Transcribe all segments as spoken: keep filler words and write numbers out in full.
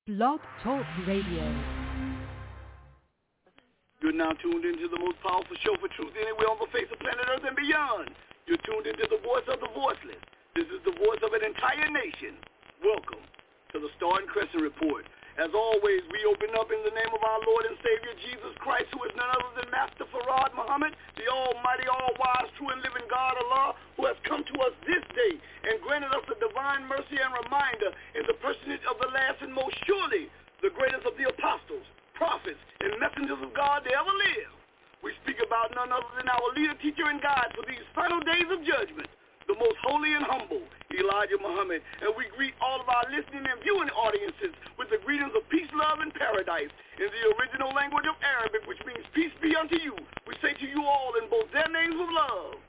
Blog Talk Radio. You're now tuned into the most powerful show for truth anywhere on the face of planet Earth and beyond. You're tuned into the voice of the voiceless. This is the voice of an entire nation. Welcome to the Star and Crescent Report. As always, we open up in the name of our Lord and Savior, Jesus Christ, who is none other than Master Farad Muhammad, the almighty, all-wise, true and living God, Allah, who has come to us this day and granted us a divine mercy and reminder in the personage of the last and most surely the greatest of the apostles, prophets, and messengers of God to ever live. We speak about none other than our leader, teacher, and guide for these final days of judgment, the most holy and humble, Elijah Muhammad. And we greet all of our listening and viewing audiences with the greetings of peace, love, and paradise in the original language of Arabic, which means peace be unto you. We say to you all in both their names of love,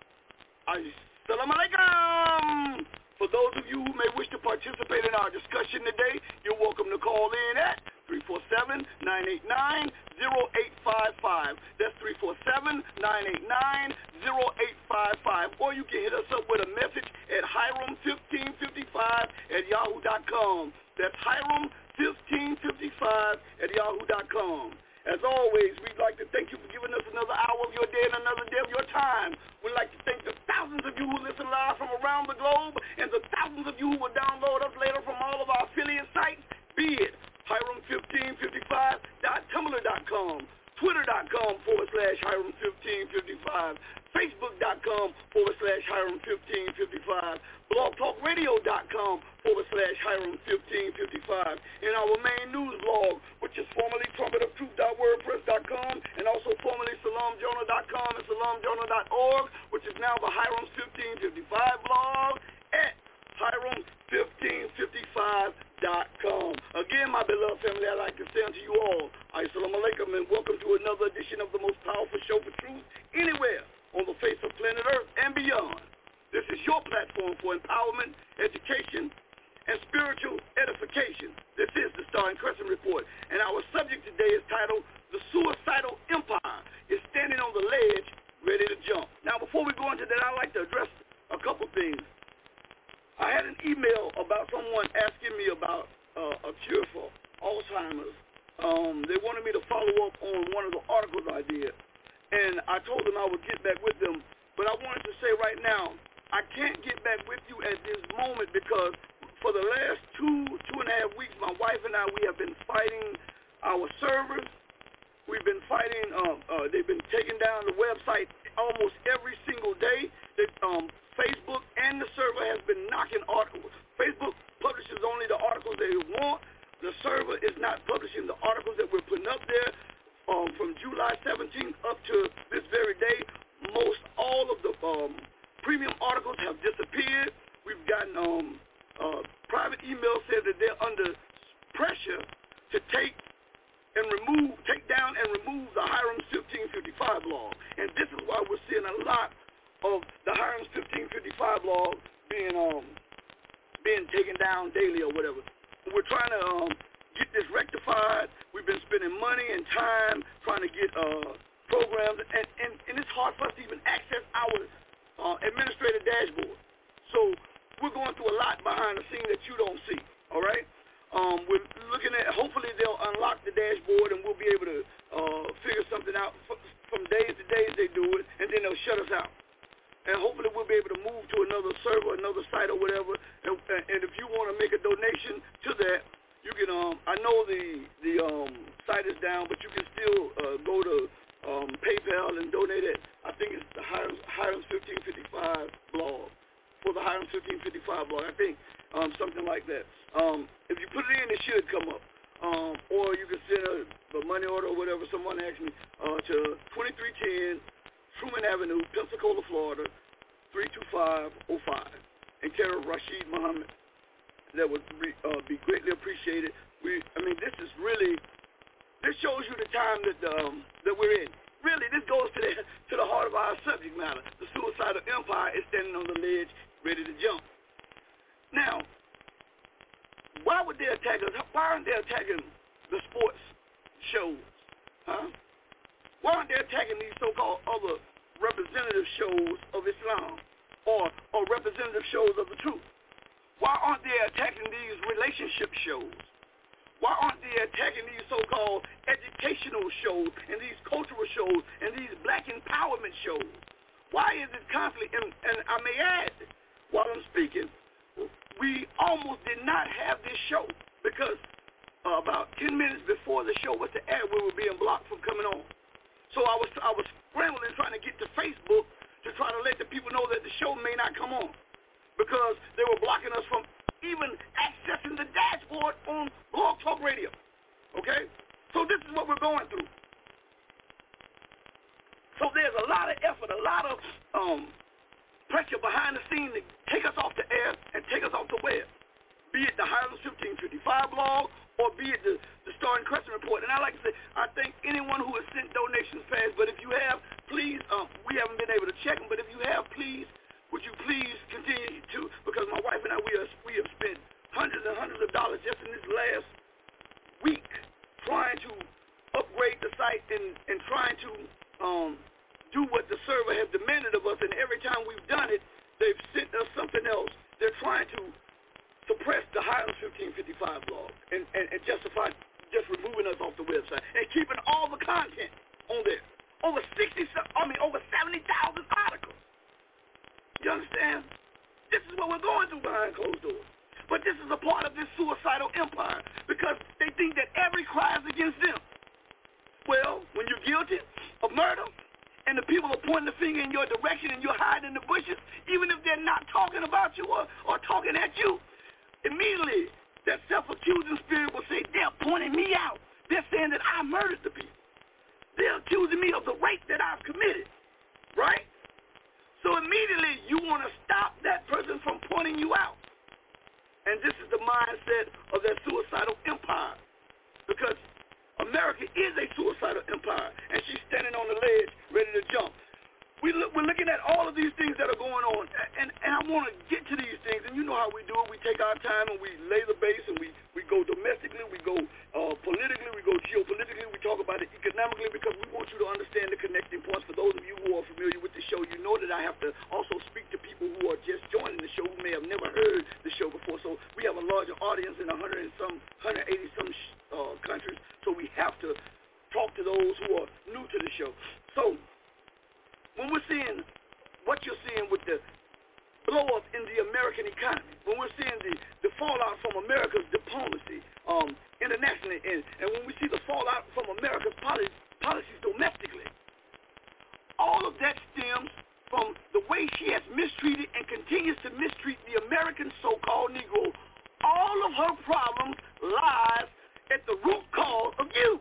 Assalamu alaikum. For those of you who may wish to participate in our discussion today, you're welcome to call in at three four seven, nine eight nine, zero eight five five. That's three four seven, nine eight nine, zero eight five five. Or you can hit us up with a message at Hiram fifteen fifty-five at yahoo dot com. That's Hiram fifteen fifty-five at yahoo dot com. As always, we'd like to thank you for giving us another hour of your day and another day of your time. We'd like to thank the thousands of you who listen live from around the globe and the thousands of you who will download us later from all of our affiliate sites, be it Hiram fifteen fifty-five dot tumblr dot com, twitter dot com forward slash Hiram fifteen fifty-five, facebook dot com forward slash Hiram fifteen fifty-five, blog talk radio dot com forward slash Hiram fifteen fifty-five, and our main news blog, which is formerly trumpet of truth dot wordpress dot com and also formerly salam journal dot com and salam journal dot org, which is now the Hiram fifteen fifty-five blog at Hiram fifteen fifty-five dot com. Again, my beloved family, I'd like to say unto you all, Assalamu alaikum, and welcome to another edition of the most powerful show for truth anywhere on the face of planet Earth and beyond. This is your platform for empowerment, education, and spiritual edification. This is the Star and Crescent Report, and our subject today is titled, The Suicidal Empire is Standing on the Ledge, Ready to Jump. Now, before we go into that, I'd like to address a couple things. I had an email about someone asking me about uh, a cure for Alzheimer's. Um, they wanted me to follow up on one of the articles I did, and I told them I would get back with them. But I wanted to say right now, I can't get back with you at this moment because for the last two, two and a half weeks, my wife and I, we have been fighting our servers. We've been fighting, um, uh, they've been taking down the website almost every single day. They, um, Facebook and the server has been knocking articles. Facebook publishes only the articles they want. The server is not publishing the articles that we're putting up there. Um, from July seventeenth up to this very day, most all of the um, premium articles have disappeared. We've gotten um, uh, private emails said that they're under pressure to take and remove, take down and remove the Hiram fifteen fifty-five blog. And this is why we're seeing a lot of the Hiram fifteen fifty-five blog being um being taken down daily or whatever. We're trying to um, get this rectified. We've been spending money and time trying to get uh, programs, and, and, and it's hard for us to even access our uh, administrative dashboard. So we're going through a lot behind the scenes that you don't see, all right? Um, we're looking at, hopefully they'll unlock the dashboard and we'll be able to uh, figure something out. From days to days they do it, and then they'll shut us out. And hopefully we'll be able to move to another server, another site or whatever. And, and if you want to make a donation to that, you can, um, I know the the um, site is down, but you can still uh, go to um, PayPal and donate it. I think it's the Hiram, Hiram fifteen fifty-five blog, for the Hiram fifteen fifty-five blog, I think, um, something like that. Um, if you put it in, it should come up. Um, or you can send a, a money order or whatever, someone asked me, uh, to twenty-three ten Truman Avenue, Pensacola, Florida, three two five oh five, in care of Rashid Muhammad. That would be, uh, be greatly appreciated. We, I mean, this is really, this shows you the time that um, that we're in. Really, this goes to the to the heart of our subject matter. The suicidal empire is standing on the ledge, ready to jump. Now, why would they attack us? Why aren't they attacking the sports shows? Huh? Why aren't they attacking these so-called other representative shows of Islam or, or representative shows of the truth? Why aren't they attacking these relationship shows? Why aren't attacking these so-called educational shows and these cultural shows and these black empowerment shows? Why is it constantly, and, and I may add, while I'm speaking, we almost did not have this show because uh, about ten minutes before the show was to air, we were being blocked from coming on. So I was I was scrambling trying to get to Facebook to try to let the people know that the show may not come on because they were blocking us from even accessing the dashboard on Blog Talk Radio. Okay? So this is what we're going through. So there's a lot of effort, a lot of um, pressure behind the scene to take us off the air and take us off the web, be it the Highlands fifteen fifty-five blog or be it the, the Star and Crescent Report. And I like to say, I thank anyone who has sent donations fast, but if you have, please, um, we haven't been able to check them, but if you have, please, would you please continue to, because my wife and I, we, are, we have spent hundreds and hundreds of dollars just in this last week trying to upgrade the site and, and trying to um, do what the server has demanded of us, and every time we've done it, they've sent us something else. They're trying to suppress the Highlands fifteen fifty-five blog and, and, and justify just removing us off the website and keeping all the content on there. Over sixty, I mean, over seventy thousand articles. You understand? This is what we're going through behind closed doors. But this is a part of this suicidal empire because they think that every crime is against them. Well, when you're guilty of murder and the people are pointing the finger in your direction and you're hiding in the bushes, even if they're not talking about you or, or talking at you, immediately that self-accusing spirit will say, they're pointing me out. They're saying that I murdered the people. They're accusing me of the rape that I've committed, right? So immediately you want to stop that person from pointing you out. And this is the mindset of that suicidal empire because America is a suicidal empire, and she's standing on the ledge ready to jump. We look, we're looking at all of these things that are going on, and, and I want to get to these things, and you know how we do it. We take our time, and we lay the base, and we, we go domestically, we go uh, politically, we go geopolitically, we talk about it economically, because we want you to understand the connecting points. For those of you who are familiar with the show, you know that I have to also speak to people who are just joining the show who may have never heard the show before. So we have a larger audience in one hundred and some, one hundred eighty some uh, countries, so we have to talk to those who are new to the show. So when we're seeing what you're seeing with the blow-up in the American economy, when we're seeing the, the fallout from America's diplomacy um, internationally, and, and when we see the fallout from America's policies, policies domestically, all of that stems from the way she has mistreated and continues to mistreat the American so-called Negro. All of her problems lies at the root cause of you.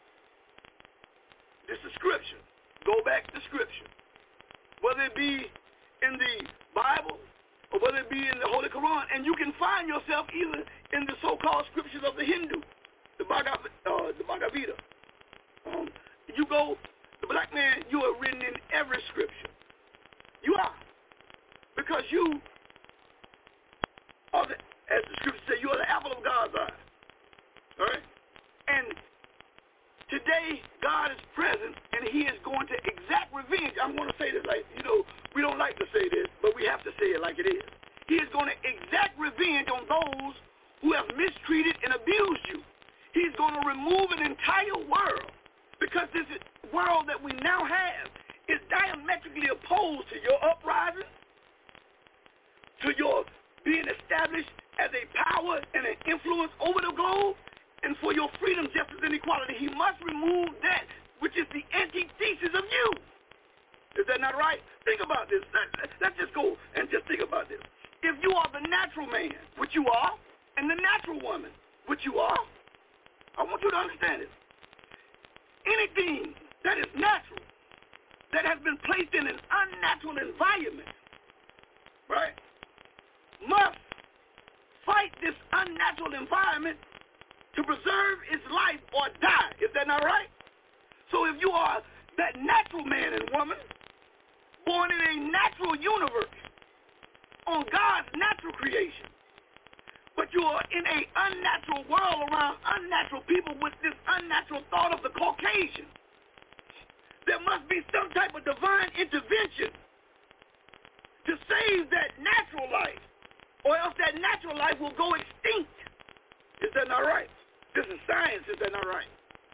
This is scripture. Go back to scripture. Whether it be in the Bible or whether it be in the Holy Quran, and you can find yourself either in the so-called scriptures of the Hindu, the Bhagavad, uh, the Bhagavad Gita. Um, you go, the black man, you are written in every scripture. You are. Because you are, the, as the scripture says, you are the apple of God's eye. All right? And today, God is present, and he is going to exact revenge. I'm going to say this like, you know, we don't like to say this, but we have to say it like it is. He is going to exact revenge on those who have mistreated and abused you. He's going to remove an entire world because this world that we now have is diametrically opposed to your uprising, to your being established as a power and an influence over the globe, and for your freedom, justice, and equality. He must remove that which is the antithesis of you. Is that not right? Think about this. Let, let's just go and just think about this. If you are the natural man, which you are, and the natural woman, which you are, I want you to understand this. Anything that is natural, that has been placed in an unnatural environment, right, must fight this unnatural environment to preserve its life or die. Is that not right? So if you are that natural man and woman, born in a natural universe, on God's natural creation, but you are in an unnatural world around unnatural people with this unnatural thought of the Caucasian, there must be some type of divine intervention to save that natural life, or else that natural life will go extinct. Is that not right? This is science. Is that right.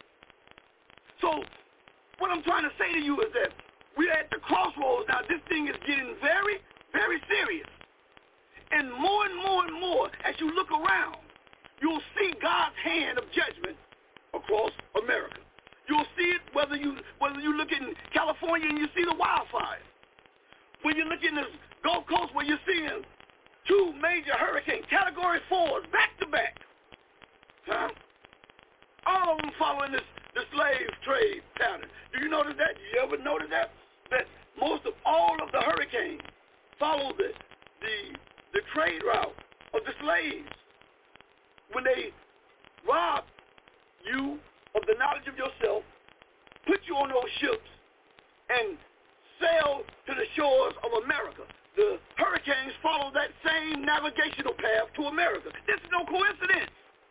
So what I'm trying to say to you is that we're at the crossroads now. This thing is getting very, very serious. And more and more and more, as you look around, you'll see God's hand of judgment across America. You'll see it whether you whether you look in California and you see the wildfires. When you look in the Gulf Coast where you're seeing two major hurricanes, category fours, back to back. Huh? All of them following this, the slave trade pattern. Do you notice that? Did you ever notice that? That most of all of the hurricanes follow the, the, the trade route of the slaves. When they rob you of the knowledge of yourself, put you on those ships, and sail to the shores of America. The hurricanes follow that same navigational path to America. This is no coincidence.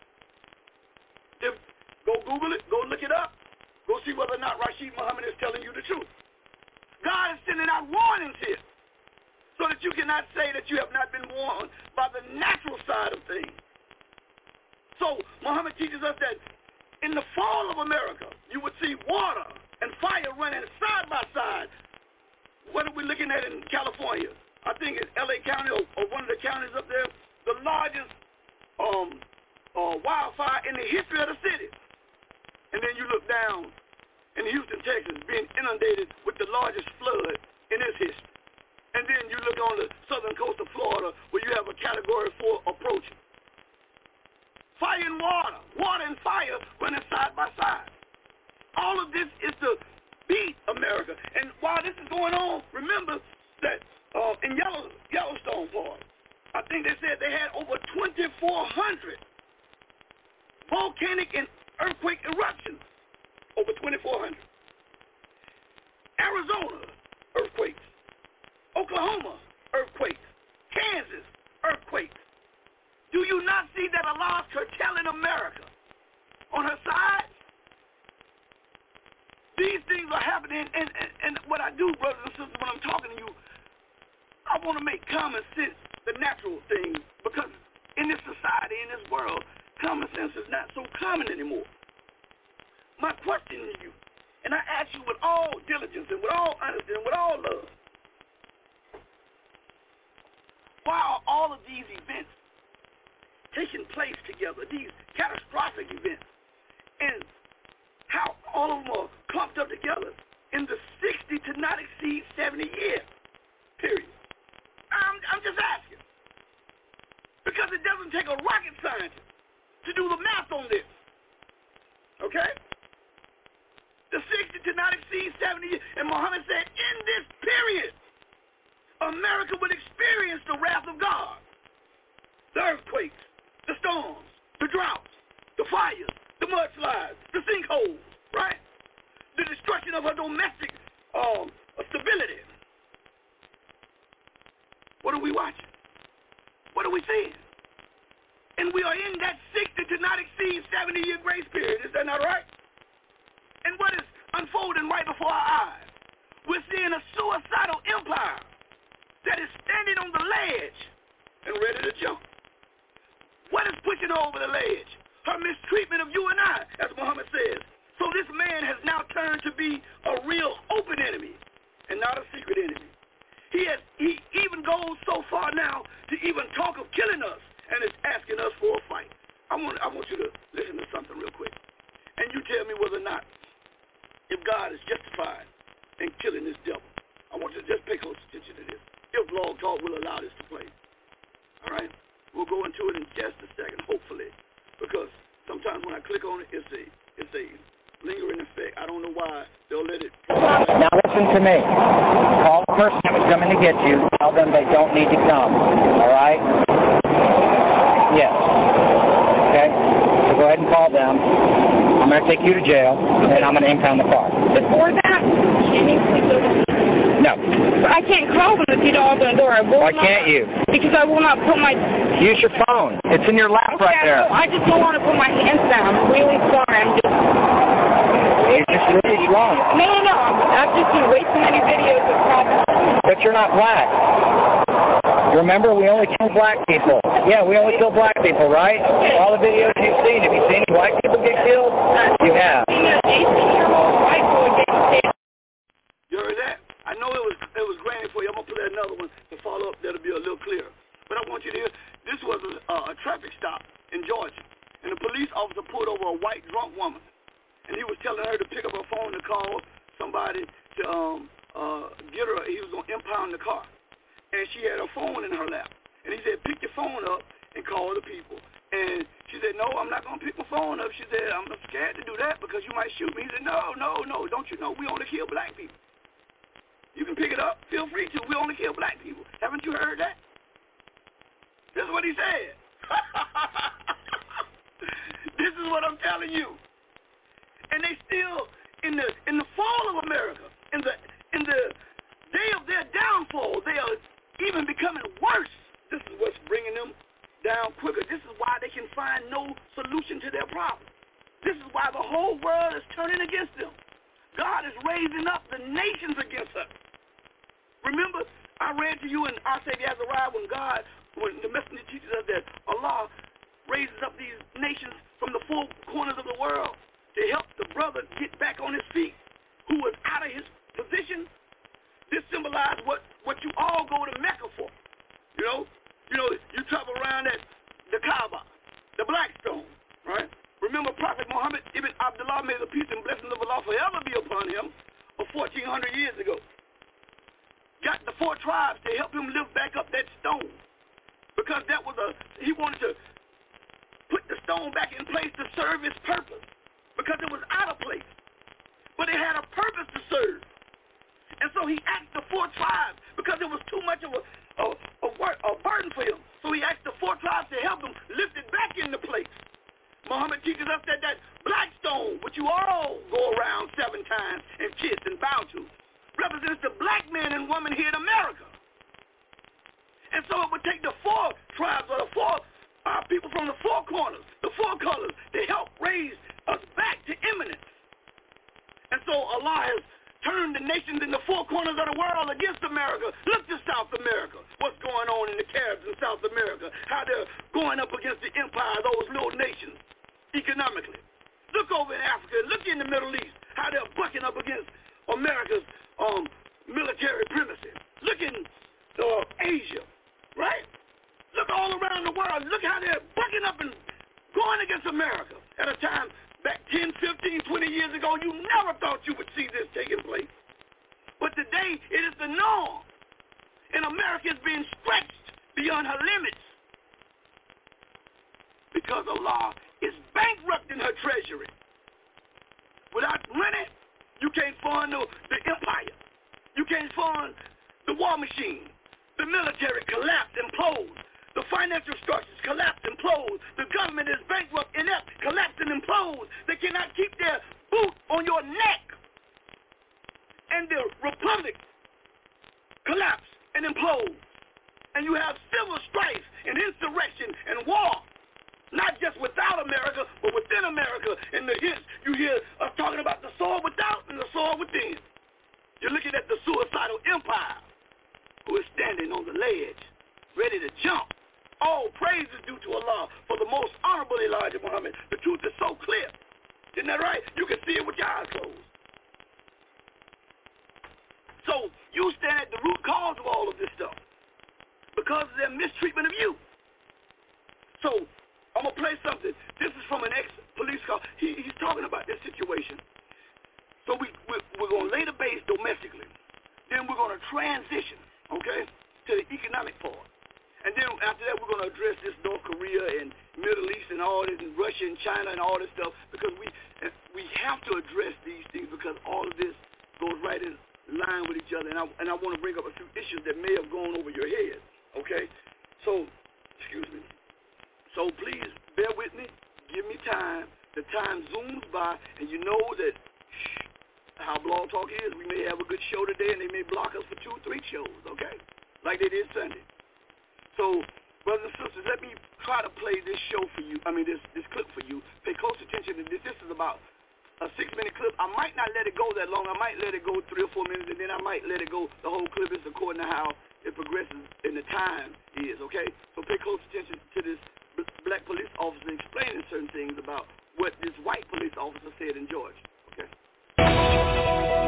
If, go Google it, go look it up, go see whether or not Rashid Muhammad is telling you the truth. God is sending out warnings here so that you cannot say that you have not been warned by the natural side of things. So Muhammad teaches us that in the fall of America, you would see water and fire running side by side. What are we looking at in California? I think it's L A County or, or one of the counties up there, the largest um, uh, wildfire in the history of the city. And then you look down in Houston, Texas, being inundated with the largest flood in its history. And then you look on the southern coast of Florida where you have a category four approaching. Fire and water, water and fire running side by side. All of this is to beat America. And while this is going on, remember that uh, in Yellow, Yellowstone Park, I think they said they had over twenty-four hundred volcanic and earthquake eruptions. Over twenty-four hundred. Arizona, earthquakes. Oklahoma, earthquakes. Kansas, earthquakes. Do you not see that Allah's curtailing America on her side? These things are happening, and, and, and what I do, brothers and sisters, when I'm talking to you, I want to make common sense the natural thing, because in this society, in this world, common sense is not so common anymore. My question to you, and I ask you with all diligence and with all honesty and with all love, why are all of these events taking place together, these catastrophic events, and how all of them are clumped up together in the sixty to not exceed seventy year period? I'm, I'm just asking. Because it doesn't take a rocket scientist to do the math on this. Okay? The sixty to not exceed seventy years. And Muhammad said, in this period, America would experience the wrath of God. The earthquakes, the storms, the droughts, the fires, the mudslides, the sinkholes, right? The destruction of her domestic um, stability. What are we watching? What are we seeing? And we are in that sixty to not exceed seventy year grace period. Is that not right? And what is unfolding right before our eyes? We're seeing a suicidal empire that is standing on the ledge and ready to jump. What is pushing her over the ledge? Her mistreatment of you and I, as Muhammad says. So this man has now turned to be a real open enemy and not a secret enemy. He has, he even goes so far now to even talk of killing us and is asking us for a fight. I want, I want you to listen to something real quick. And you tell me whether or not, if God is justified in killing this devil. I want you to just pay close attention to this. If Blog Talk will allow this to play. All right? We'll go into it in just a second, hopefully. Because sometimes when I click on it, it's a, it's a lingering effect. I don't know why they'll let it. Now listen to me. Call the person that was coming to get you. Tell them they don't need to come. All right? Yes. Okay? So go ahead and call them. I'm going to take you to jail, and I'm going to impound the car. Before that, she needs to go to... No. I can't call them if you don't open the door. I will Why not, can't you? Because I will not put my... Use your phone. It's in your lap okay, right there. I, I just don't want to put my hands down. I'm really sorry. I'm just... You're just really wrong. No, no, no. I've just seen way too many videos of problems. But you're not black. Remember, we only kill black people. Yeah, we only kill black people, right? Okay. All the videos you've seen, have you seen white people get killed? officer pulled over a white drunk woman, and he was telling her to pick up her phone to call somebody to um, uh, get her. He was going to impound the car, and she had her phone in her lap. And he said, pick your phone up and call the people. And she said, no, I'm not going to pick my phone up. She said, I'm scared to do that because you might shoot me. He said, no, no, no, don't you know we only kill black people? You can pick it up. Feel free to. We only kill black people. Haven't you heard that? This is what he said. This is what I'm telling you. And they still, in the in the fall of America, in the in the day of their downfall, they are even becoming worse. This is what's bringing them down quicker. This is why they can find no solution to their problem. This is why the whole world is turning against them. God is raising up the nations against us. Remember, I read to you in Our Savior Has Arrived when God, when the messenger teaches us that Allah raises up these nations from the four corners of the world to help the brother get back on his feet who was out of his position. This symbolizes what, what you all go to Mecca for. You know, you know, you travel around at the Kaaba, the Black Stone, right? Remember Prophet Muhammad ibn Abdullah, may the peace and blessings of Allah forever be upon him, of fourteen hundred years ago. Got the four tribes to help him lift back up that stone. Because that was a, he wanted to put the stone back in place to serve his purpose. Because it was out of place. But it had a purpose to serve. And so he asked the four tribes, because it was too much of a, a, a, word, a burden for him. So he asked the four tribes to help him lift it back into place. Muhammad teaches us that that black stone, which you all go around seven times and kiss and bow to, represents the black man and woman here in America. And so it would take the four tribes or the four uh, people from the four corners, the four colors, to help raise us back to eminence. And so Allah has turned the nations in the four corners of the world against America. Look to South America. What's going on in the Caribs in South America? How they're going up against the empire of those little nations economically. Look over in Africa. Look in the Middle East. How they're bucking up against America's um, military primacy. Look in uh, Asia, right? Look all around the world. Look how they're bucking up and going against America at a time back ten, fifteen, twenty years ago, you never thought you would see this taking place. But today, it is the norm. And America is being stretched beyond her limits. Because Allah is bankrupting her treasury. Without money, you can't fund the, the empire. You can't fund the war machine. The military collapsed, implodes. The financial structures collapse and implode. The government is bankrupt, inept, collapse and implode. They cannot keep their boot on your neck. And the republic collapse and implode. And you have civil strife and insurrection and war. Not just without America, but within America. And the hits, you hear us talking about the sword without and the sword within. You're looking at the suicidal empire who is standing on the ledge, ready to jump. All praise is due to Allah for the most honorable Elijah Muhammad. The truth is so clear. Isn't that right? You can see it with your eyes closed. So you stand at the root cause of all of this stuff because of their mistreatment of you. So I'm going to play something. This is from an ex-police call. He, he's talking about this situation. So we, we're, we're going to lay the base domestically. Then we're going to transition, okay, to the economic part. And then after that, we're going to address this North Korea and Middle East and all this, and Russia and China and all this stuff, because we we have to address these things because all of this goes right in line with each other. And I, and I want to bring up a few issues that may have gone over your head, okay? So, excuse me. So please bear with me. Give me time. The time zooms by, and you know that shh, how Blog Talk is. We may have a good show today, and they may block us for two, three shows, okay? Like they did Sunday. So, brothers and sisters, let me try to play this show for you, I mean this, this clip for you. Pay close attention to this. This is about a six-minute clip. I might not let it go that long. I might let it go three or four minutes, and then I might let it go the whole clip is according to how it progresses and the time is, okay? So pay close attention to this black police officer explaining certain things about what this white police officer said in Georgia, okay?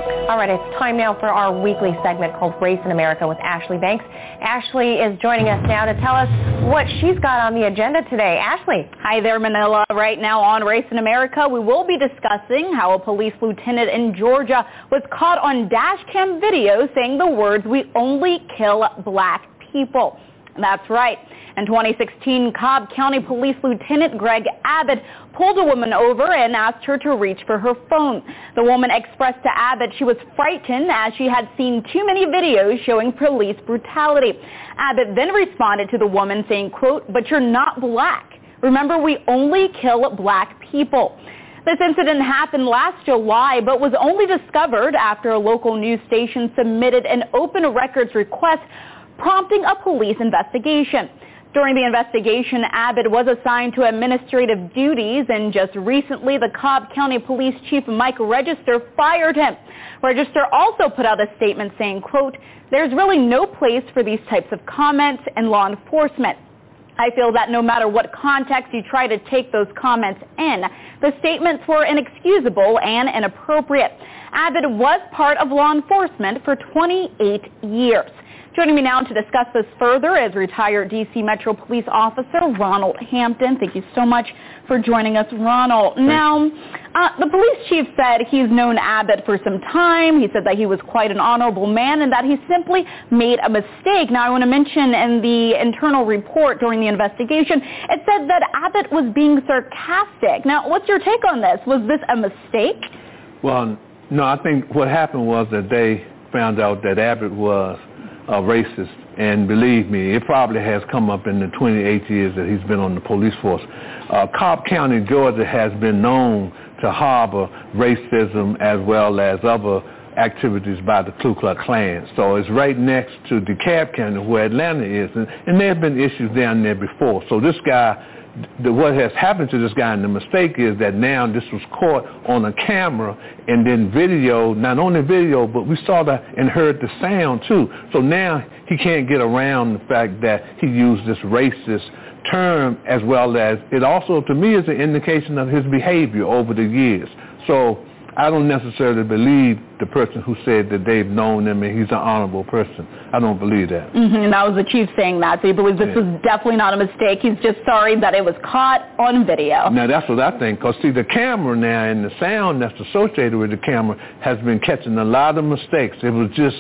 All right, it's time now for our weekly segment called Race in America with Ashley Banks. Ashley is joining us now to tell us what she's got on the agenda today. Ashley. Hi there, Manila. Right now on Race in America, we will be discussing how a police lieutenant in Georgia was caught on dash cam video saying the words, "We only kill black people." That's right. In twenty sixteen, Cobb County Police Lieutenant Greg Abbott pulled a woman over and asked her to reach for her phone. The woman expressed to Abbott she was frightened as she had seen too many videos showing police brutality. Abbott then responded to the woman saying, quote, "But you're not black. Remember, we only kill black people." This incident happened last July, but was only discovered after a local news station submitted an open records request prompting a police investigation. During the investigation, Abbott was assigned to administrative duties, and just recently the Cobb County Police Chief Mike Register fired him. Register also put out a statement saying, quote, "There's really no place for these types of comments in law enforcement. I feel that no matter what context you try to take those comments in, the statements were inexcusable and inappropriate." Abbott was part of law enforcement for twenty-eight years. Joining me now to discuss this further is retired D C Metro Police Officer Ronald Hampton. Thank you so much for joining us, Ronald. Now, uh, the police chief said he's known Abbott for some time. He said that he was quite an honorable man and that he simply made a mistake. Now, I want to mention in the internal report during the investigation, it said that Abbott was being sarcastic. Now, what's your take on this? Was this a mistake? Well, no, I think what happened was that they found out that Abbott was a racist, and believe me, it probably has come up in the twenty-eight years that he's been on the police force. Uh, Cobb County, Georgia has been known to harbor racism as well as other activities by the Ku Klux Klan. So it's right next to DeKalb County where Atlanta is, and, and there have been issues down there before. So this guy, The, what has happened to this guy, and the mistake is that now this was caught on a camera and then video, not only video, but we saw that and heard the sound too. So now he can't get around the fact that he used this racist term, as well as it also, to me, is an indication of his behavior over the years. So I don't necessarily believe the person who said that they've known him and he's an honorable person. I don't believe that. Mm-hmm, and that was the chief saying that. So you believe this yeah. was definitely not a mistake. He's just sorry that it was caught on video. Now, that's what I think. Because, see, the camera now and the sound that's associated with the camera has been catching a lot of mistakes. It was just,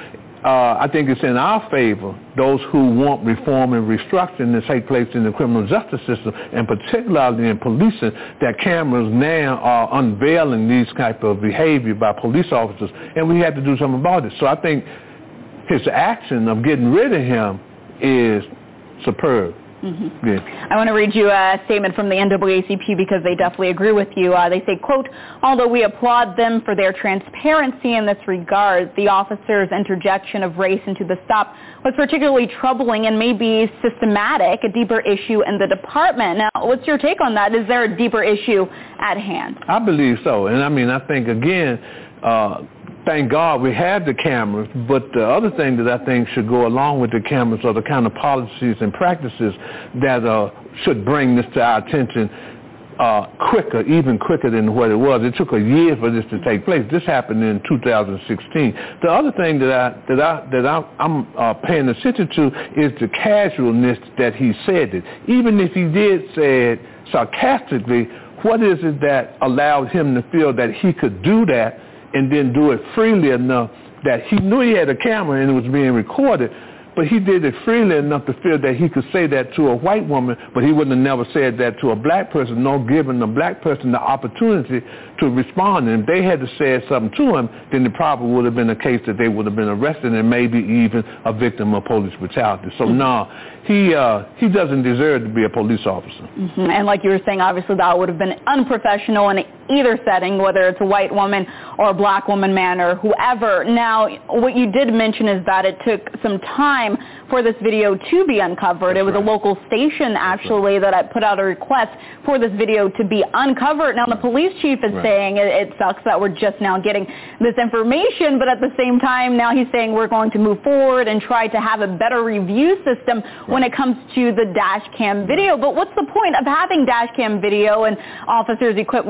uh, I think it's in our favor, those who want reform and restructuring to take place in the criminal justice system, and particularly in policing, that cameras now are unveiling these type of behavior by police officers, and we had to do something about it. So I think his action of getting rid of him is superb. Mm-hmm. Yeah. I want to read you a statement from the N double A C P because they definitely agree with you. Uh, they say, quote, "Although we applaud them for their transparency in this regard, the officer's interjection of race into the stop was particularly troubling and may be systematic, a deeper issue in the department." Now, what's your take on that? Is there a deeper issue at hand? I believe so. And I mean, I think, again, uh, thank God we have the cameras, but the other thing that I think should go along with the cameras are the kind of policies and practices that uh, should bring this to our attention uh, quicker, even quicker than what it was. It took a year for this to take place. This happened in two thousand sixteen. The other thing that, I, that, I, that I, I'm uh, paying attention to is the casualness that he said it. Even if he did say it sarcastically, what is it that allowed him to feel that he could do that and then do it freely enough that he knew he had a camera and it was being recorded, but he did it freely enough to feel that he could say that to a white woman, but he wouldn't have never said that to a black person, nor given the black person the opportunity to respond. And if they had to say something to him, then it probably would have been a case that they would have been arrested and maybe even a victim of police brutality. So, mm-hmm. no, he uh, he doesn't deserve to be a police officer. Mm-hmm. And like you were saying, obviously that would have been unprofessional in either setting, whether it's a white woman or a black woman, man, or whoever. Now, what you did mention is that it took some time for this video to be uncovered. That's it was right. a local station, actually, right. that I put out a request for this video to be uncovered. Now, the police chief is right. saying it, it sucks that we're just now getting this information, but at the same time, now he's saying we're going to move forward and try to have a better review system right. when it comes to the dash cam video. But what's the point of having dash cam video and officers equipped with body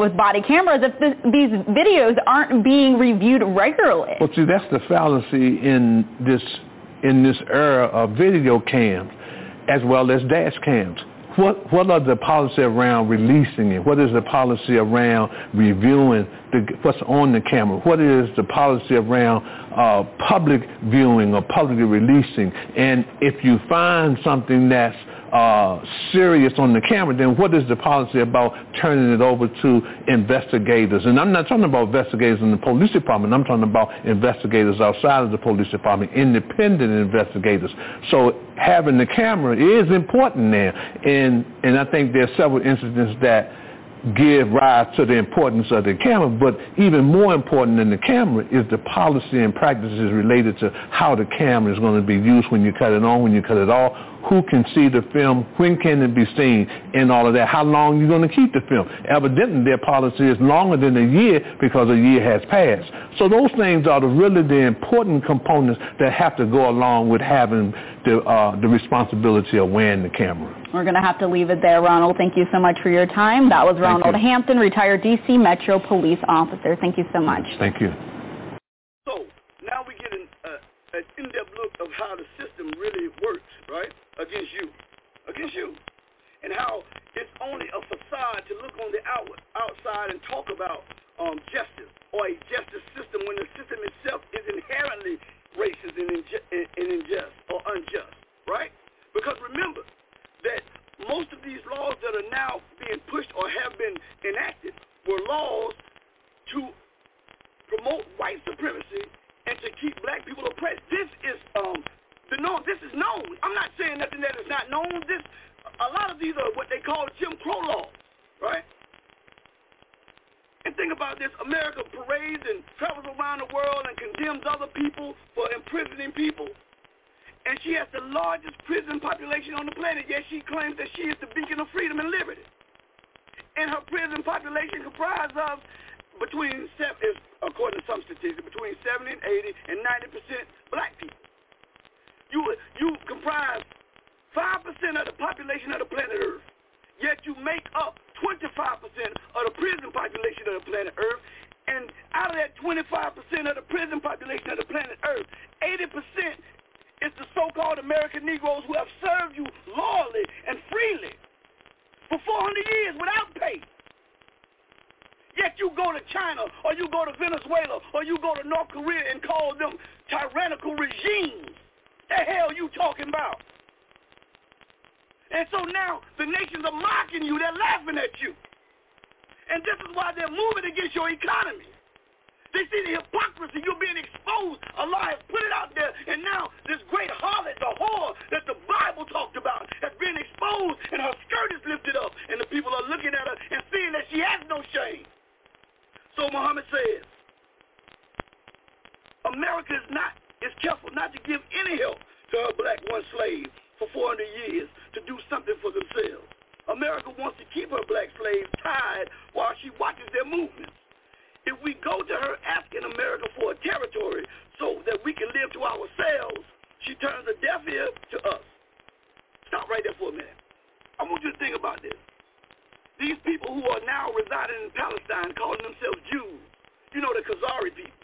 cameras if this, these videos aren't being reviewed regularly? Well, see, that's the fallacy in this in this era of video cams as well as dash cams. What what are the policy around releasing it? What is the policy around reviewing the, what's on the camera? What is the policy around uh, public viewing or publicly releasing? And if you find something that's uh, serious on the camera, then what is the policy about turning it over to investigators? And I'm not talking about investigators in the police department. I'm talking about investigators outside of the police department, independent investigators. So having the camera is important there. And, and I think there are several incidents that give rise to the importance of the camera, but even more important than the camera is the policy and practices related to how the camera is going to be used, when you cut it on, when you cut it off, who can see the film, when can it be seen, and all of that, how long you're going to keep the film. Evidently, their policy is longer than a year because a year has passed. So those things are the, really the important components that have to go along with having the, uh, the responsibility of wearing the camera. We're going to have to leave it there, Ronald. Thank you so much for your time. That was Ronald Hampton, retired D C Metro Police officer. Thank you so much. Thank you. So now we get an, uh, an in-depth look of how the system really works, right, against you, against you, and how it's only a facade to look on the out, outside and talk about um, justice or a justice system when the system itself is inherently racist and, inju- and unjust or unjust, right? Because remember that most of these laws that are now being pushed or have been enacted were laws to promote white supremacy and to keep black people oppressed. This is um, the known. This is known. I'm not saying nothing that is not known. This, a lot of these are what they call Jim Crow laws, right? And think about this: America parades and travels around the world and condemns other people for imprisoning people. And she has the largest prison population on the planet, yet she claims that she is the beacon of freedom and liberty. And her prison population comprises of between, according to some statistics, between seventy and eighty and ninety percent black people. You you comprise five percent of the population of the planet Earth, yet you make up twenty-five percent of the prison population of the planet Earth. And out of that twenty-five percent of the prison population of the planet Earth, eighty percent it's the so-called American Negroes who have served you loyally and freely for four hundred years without pay. Yet you go to China or you go to Venezuela or you go to North Korea and call them tyrannical regimes. The hell you talking about? And so now the nations are mocking you. They're laughing at you. And this is why they're moving against your economy. They see the hypocrisy. You're being exposed. Allah has put it out there. And now this great harlot, the whore that the Bible talked about, has been exposed and her skirt is lifted up. And the people are looking at her and seeing that she has no shame. So Muhammad says, America is not, is careful not to give any help to her black one slave for four hundred years to do something for themselves. America wants to keep her black slaves tied while she watches their movements. If we go to her asking America for a territory so that we can live to ourselves, she turns a deaf ear to us. Stop right there for a minute. I want you to think about this. These people who are now residing in Palestine calling themselves Jews, you know, the Khazari people.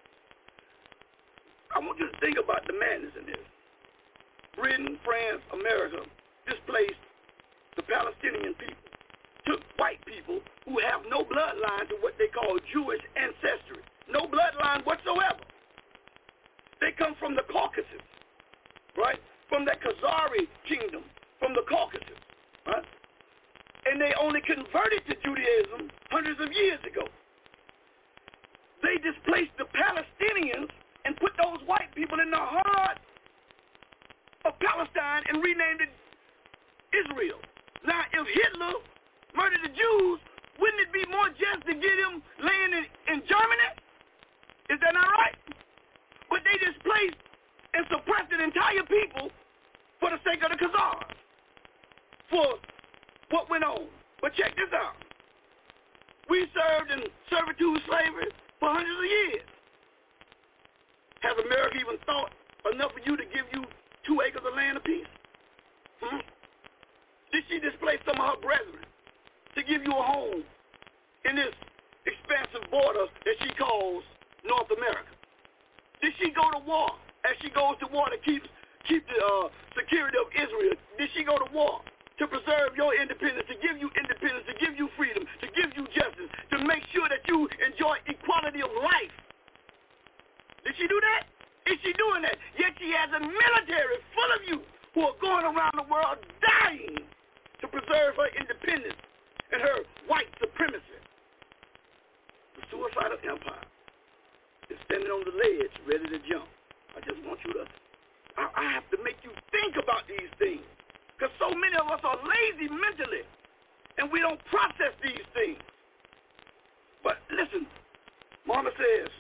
I want you to think about the madness in this. Britain, France, America displaced the Palestinian people. Took white people who have no bloodline to what they call Jewish ancestry. No bloodline whatsoever. They come from the Caucasus, right? From that Khazari kingdom, from the Caucasus, right? And they only converted to Judaism hundreds of years ago. They displaced the Palestinians and put those white people in the heart of Palestine and renamed it Israel. Now, if Hitler murdered the Jews, wouldn't it be more just to get him laying in, in Germany? Is that not right? But they displaced and suppressed an entire people for the sake of the Khazars, for what went on. But check this out. We served in servitude slavery for hundreds of years. Has America even thought enough of you to give you two acres of land apiece? Hmm? Did she displace some of her brethren to give you a home in this expansive border that she calls North America? Did she go to war as she goes to war to keep, keep the uh, security of Israel? Did she go to war to preserve your independence, to give you independence, to give you freedom, to give you justice, to make sure that you enjoy equality of life? Did she do that? Is she doing that? Yet she has a military full of you who are going around the world dying to preserve her independence and her white supremacy. The suicidal empire is standing on the ledge ready to jump. I just want you to, I, I have to make you think about these things, because so many of us are lazy mentally and we don't process these things. But listen, Mama says,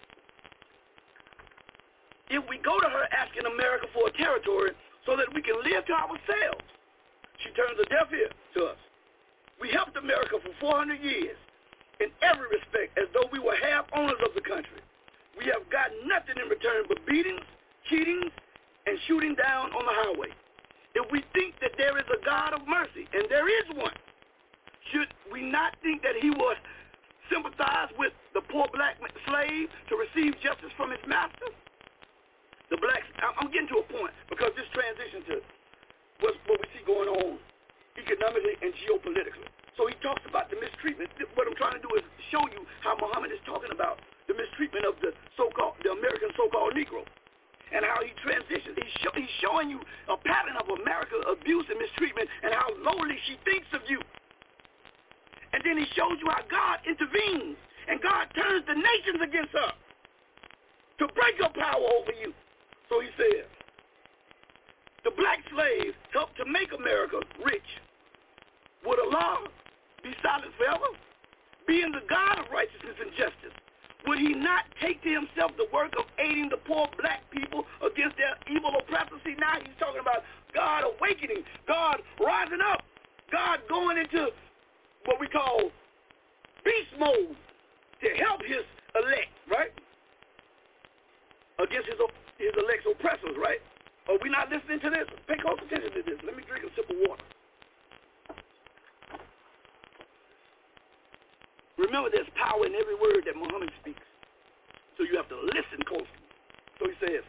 if we go to her asking America for a territory so that we can live to ourselves, she turns a deaf ear to us. We helped America for four hundred years in every respect as though we were half owners of the country. We have gotten nothing in return but beatings, cheatings, and shooting down on the highway. If we think that there is a God of mercy, and there is one, should we not think that he will sympathize with the poor black slave to receive justice from his master? The blacks, I'm getting to a point because this transition to what's, what we see going on economically and geopolitically. So he talks about the mistreatment. What I'm trying to do is show you how Muhammad is talking about the mistreatment of the so-called, the American so-called Negro, and how he transitions. He's, show, he's showing you a pattern of American abuse and mistreatment and how lowly she thinks of you. And then he shows you how God intervenes and God turns the nations against her to break her power over you. So he says, the black slave helped to make America rich. Would Allah be silent forever? Being the God of righteousness and justice, would he not take to himself the work of aiding the poor black people against their evil oppressors? See, now he's talking about God awakening, God rising up, God going into what we call beast mode to help his elect, right? Against his his elect's oppressors, right? Are we not listening to this? Pay close attention to this. Let me drink a sip of water. Remember, there's power in every word that Muhammad speaks. So you have to listen closely. So he says,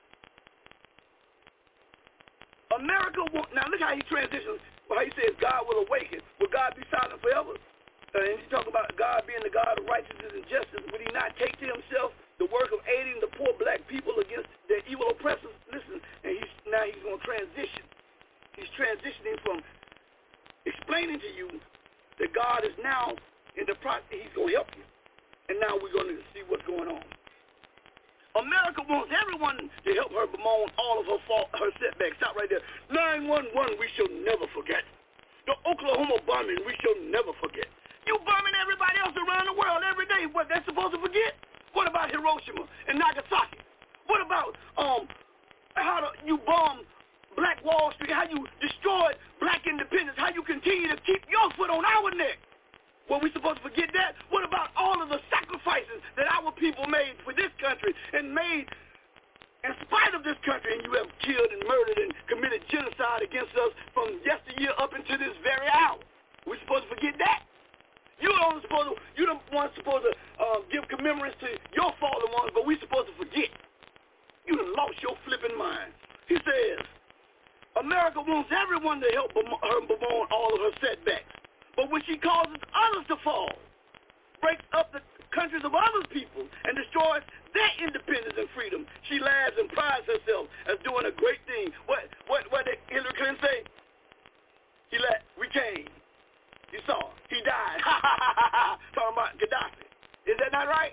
America won't, now look how he transitions, how he says God will awaken. Will God be silent forever? Uh, and he's talking about God being the God of righteousness and justice. Would he not take to himself the work of aiding the poor black people against their evil oppressors? Listen, and he's, now he's going to transition. He's transitioning from explaining to you that God is now in the process, he's going to help you. And now we're going to see what's going on. America wants everyone to help her bemoan all of her fault, her setbacks. Stop right there. nine one one, we shall never forget. The Oklahoma bombing, we shall never forget. You bombing everybody else around the world every day. What, they're supposed to forget? What about Hiroshima and Nagasaki? What about um how to, you bomb Black Wall Street, how you destroyed black independence, how you continue to keep your foot on our neck? Were we supposed to forget that? What about all of the sacrifices that our people made for this country and made in spite of this country, and you have killed and murdered and committed genocide against us from yesteryear up into this very hour? We're supposed to forget that? You don't supposed to, you don't want supposed to uh, give commemorance to your fallen ones, but we're supposed to forget. You done lost your flipping mind. He says, America wants everyone to help her bemoan all of her setbacks. But when she causes others to fall, breaks up the countries of other people, and destroys their independence and freedom, she laughs and prides herself as doing a great thing. What what what did Hillary Clinton say? He let we came. You saw. He died. Ha ha ha ha ha. Talking about Gaddafi. Is that not right?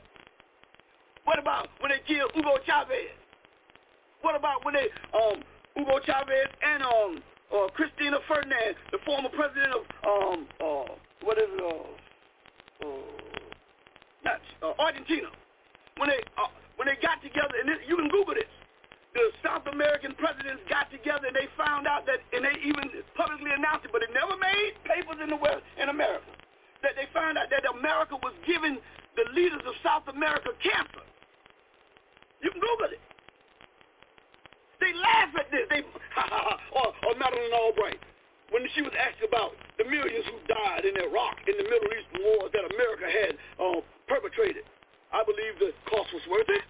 What about when they killed Hugo Chavez? What about when they um Hugo Chavez and um uh, Cristina Ferdinand, the former president of um uh what is it uh, uh not uh, Argentina, when they uh, when they got together, and this, you can Google this. The South American presidents got together and they found out that, and they even publicly announced it, but it never made papers in the West, in America, that they found out that America was giving the leaders of South America cancer. You can Google it. They laugh at this. They, ha, ha, ha, or, or Madeleine Albright. when she was asked about the millions who died in Iraq, in the Middle East war that America had uh, perpetrated, I believe the cost was worth it.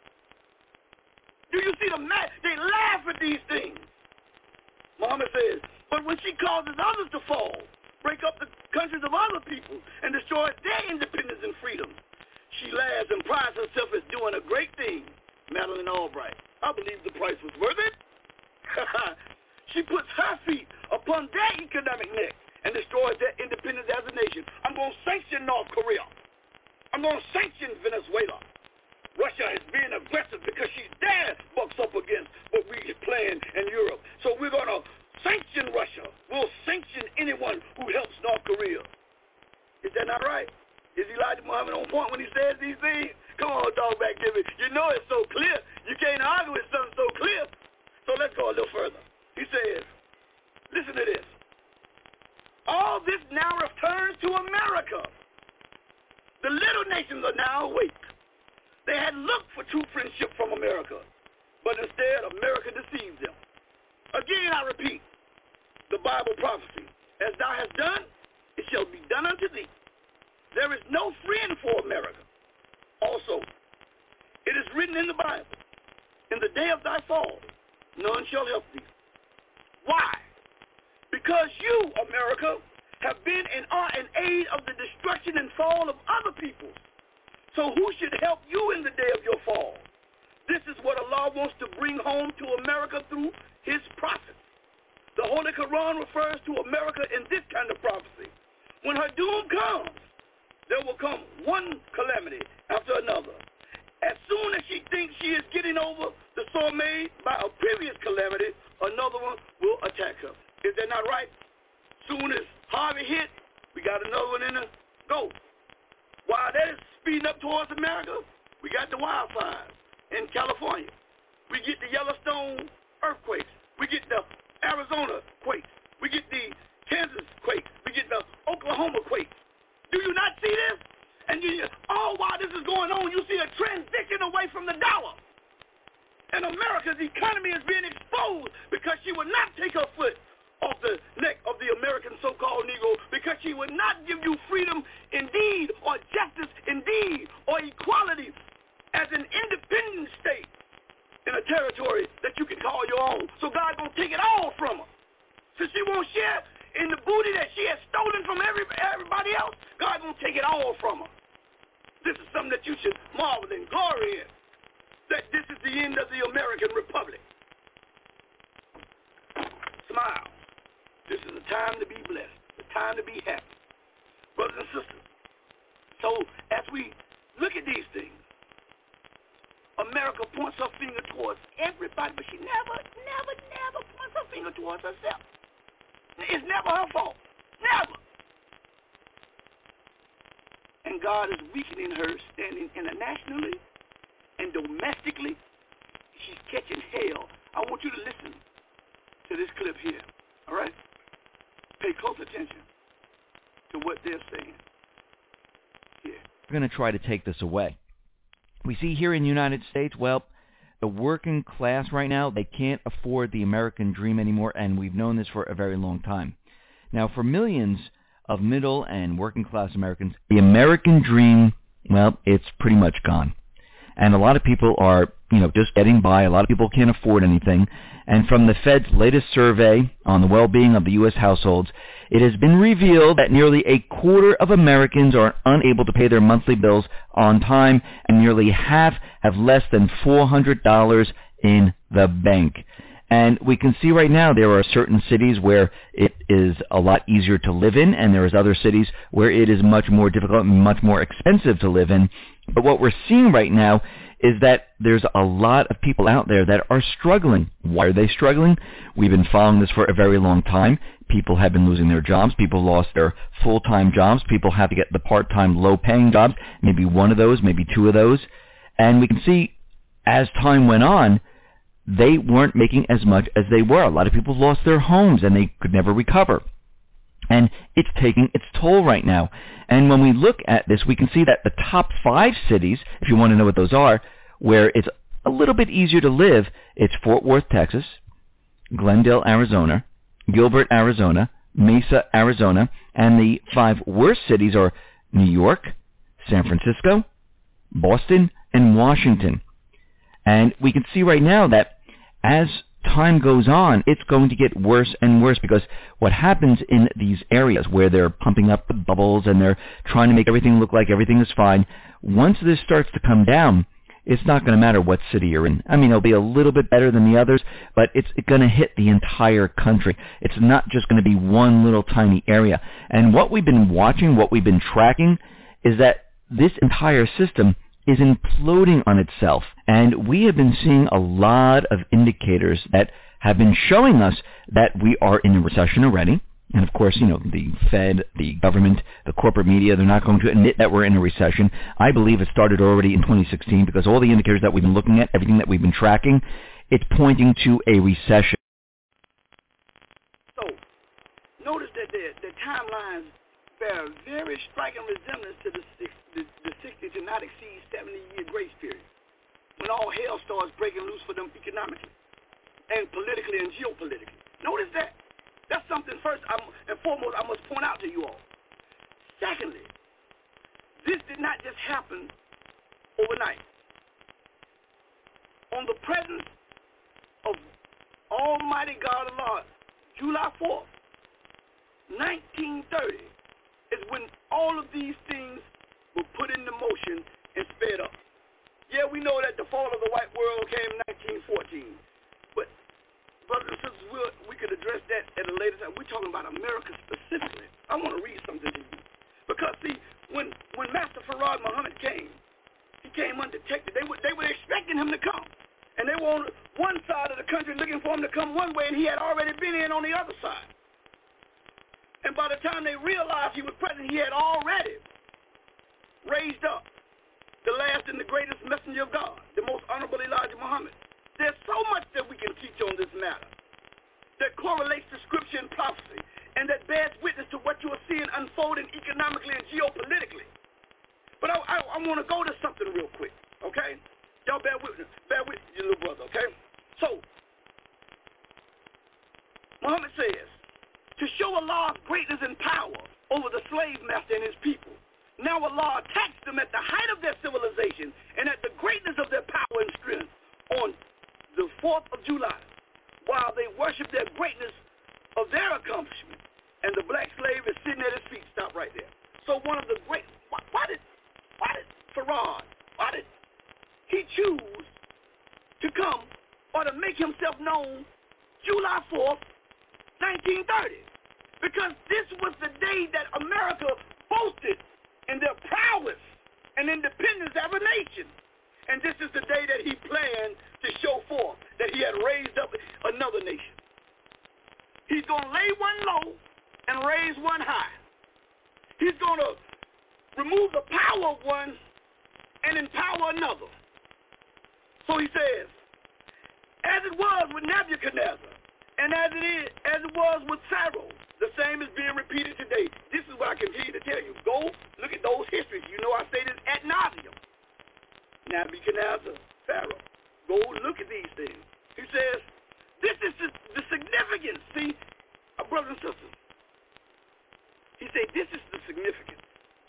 Do you see the ma- they laugh at these things. Muhammad says, but when she causes others to fall, break up the countries of other people, and destroy their independence and freedom, she laughs and prides herself as doing a great thing. Madeleine Albright, I believe the price was worth it. She puts her feet upon their economic neck and destroys their independence as a nation. I'm going to sanction North Korea. I'm going to sanction Venezuela. Russia is being aggressive because she's there bucks up against what we plan in Europe. So we're going to sanction Russia. We'll sanction anyone who helps North Korea. Is that not right? Is Elijah Muhammad on point when he says these things? Come on, dog back, Jimmy. You know it's so clear. You can't argue with something so clear. So let's go a little further. He says, listen to this. All this now returns to America. The little nations are now awake. They had looked for true friendship from America, but instead America deceived them. Again, I repeat, the Bible prophecy, as thou hast done, it shall be done unto thee. There is no friend for America. Also, it is written in the Bible, in the day of thy fall, none shall help thee. Why? Because you, America, have been and are in aid of the destruction and fall of other peoples. So who should help you in the day of your fall? This is what Allah wants to bring home to America through his prophets. The Holy Quran refers to America in this kind of prophecy. When her doom comes, there will come one calamity after another. As soon as she thinks she is getting over the sore made by a previous calamity, another one will attack her. Is that not right? Soon as Harvey hit, we got another one in the go. While that is speeding up towards America, we got the wildfires in California. We get the Yellowstone earthquakes. We get the Arizona quakes. We get the Kansas quakes. We get the Oklahoma quakes. Do you not see this? And you, all while this is going on, you see a transition away from the dollar. And America's economy is being exposed because she would not take her foot off the neck of the American so-called Negro, because she would not give you freedom indeed, or justice indeed, or equality as an independent state in a territory that you can call your own. So God's going to take it all from her. Since she won't share in the booty that she has stolen from every, everybody else, God's going to take it all from her. This is something that you should marvel and glory in, that this is the end of the American Republic. Smile. This is a time to be blessed, a time to be happy. Brothers and sisters, so as we look at these things, America points her finger towards everybody, but she never, never, never points her finger towards herself. It's never her fault. Never. And God is weakening her standing internationally and domestically. She's catching hell. I want you to listen to this clip here, all right? Pay close attention to what they're saying here. We're going to try to take this away. We see here in the United States, well, the working class right now, they can't afford the American dream anymore, and we've known this for a very long time. Now, for millions of middle and working class Americans, the American dream, well, it's pretty much gone. And a lot of people are, you know, just getting by. A lot of people can't afford anything. And from the Fed's latest survey on the well-being of the U S households, it has been revealed that nearly a quarter of Americans are unable to pay their monthly bills on time, and nearly half have less than four hundred dollars in the bank. And we can see right now there are certain cities where it is a lot easier to live in, and there is other cities where it is much more difficult and much more expensive to live in. But what we're seeing right now is that there's a lot of people out there that are struggling. Why are they struggling? We've been following this for a very long time. People have been losing their jobs. People lost their full-time jobs. People have to get the part-time, low-paying jobs, maybe one of those, maybe two of those. And we can see as time went on, they weren't making as much as they were. A lot of people lost their homes and they could never recover. And it's taking its toll right now. And when we look at this, we can see that the top five cities, if you want to know what those are, where it's a little bit easier to live, it's Fort Worth, Texas, Glendale, Arizona, Gilbert, Arizona, Mesa, Arizona, and the five worst cities are New York, San Francisco, Boston, and Washington. And we can see right now that as time goes on, it's going to get worse and worse, because what happens in these areas where they're pumping up the bubbles and they're trying to make everything look like everything is fine, once this starts to come down, it's not going to matter what city you're in. I mean, it'll be a little bit better than the others, but it's going to hit the entire country. It's not just going to be one little tiny area. And what we've been watching, what we've been tracking, is that this entire system is imploding on itself. And we have been seeing a lot of indicators that have been showing us that we are in a recession already. And of course, you know, the Fed, the government, the corporate media, they're not going to admit that we're in a recession. I believe it started already in twenty sixteen, because all the indicators that we've been looking at, everything that we've been tracking, it's pointing to a recession. So, notice that the, the timelines bear very striking resemblance to the, six, the, the sixty to not exceed seventy year grace period, when all hell starts breaking loose for them economically and politically and geopolitically. Notice that. That's something first I'm, and foremost I must point out to you all. Secondly, this did not just happen overnight. On the presence of Almighty God Allah, July fourth, nineteen thirty, is when all of these things were put into motion and sped up. Yeah, we know that the fall of the white world came in nineteen fourteen, but brothers and sisters, we'll, we could address that at a later time. We're talking about America specifically. I want to read something to you. Because, see, when, when Master Farad Muhammad came, he came undetected. They were, they were expecting him to come. And they were on one side of the country looking for him to come one way, and he had already been in on the other side. And by the time they realized he was present, he had already raised up the last and the greatest messenger of God, the most honorable Elijah Muhammad. There's so much that we can teach on this matter that correlates to scripture and prophecy, and that bears witness to what you are seeing unfolding economically and geopolitically. But I, I, I want to go to something real quick, okay? Y'all bear with, bear with your little brother, okay? So, Muhammad says, to show Allah's greatness and power over the slave master and his people, now Allah attacks them at the height of their civilization and at the greatness of their power and strength on the fourth of July, while they worship their greatness of their accomplishment, and the black slave is sitting at his feet. Stop right there. So one of the great, why, why did, why did Farad, why did he choose to come or to make himself known July fourth, nineteen thirty? Because this was the day that America boasted in their prowess and independence as a nation. And this is the day that he planned to show forth that he had raised up another nation. He's going to lay one low and raise one high. He's going to remove the power of one and empower another. So he says, as it was with Nebuchadnezzar, and as it is, as it was with Pharaoh, the same is being repeated today. This is what I continue to tell you. Go look at those histories. You know I say this ad nauseum. Nebuchadnezzar, Pharaoh. Go look at these things. He says, this is the, the significance. See, our brothers and sisters. He said, this is the significance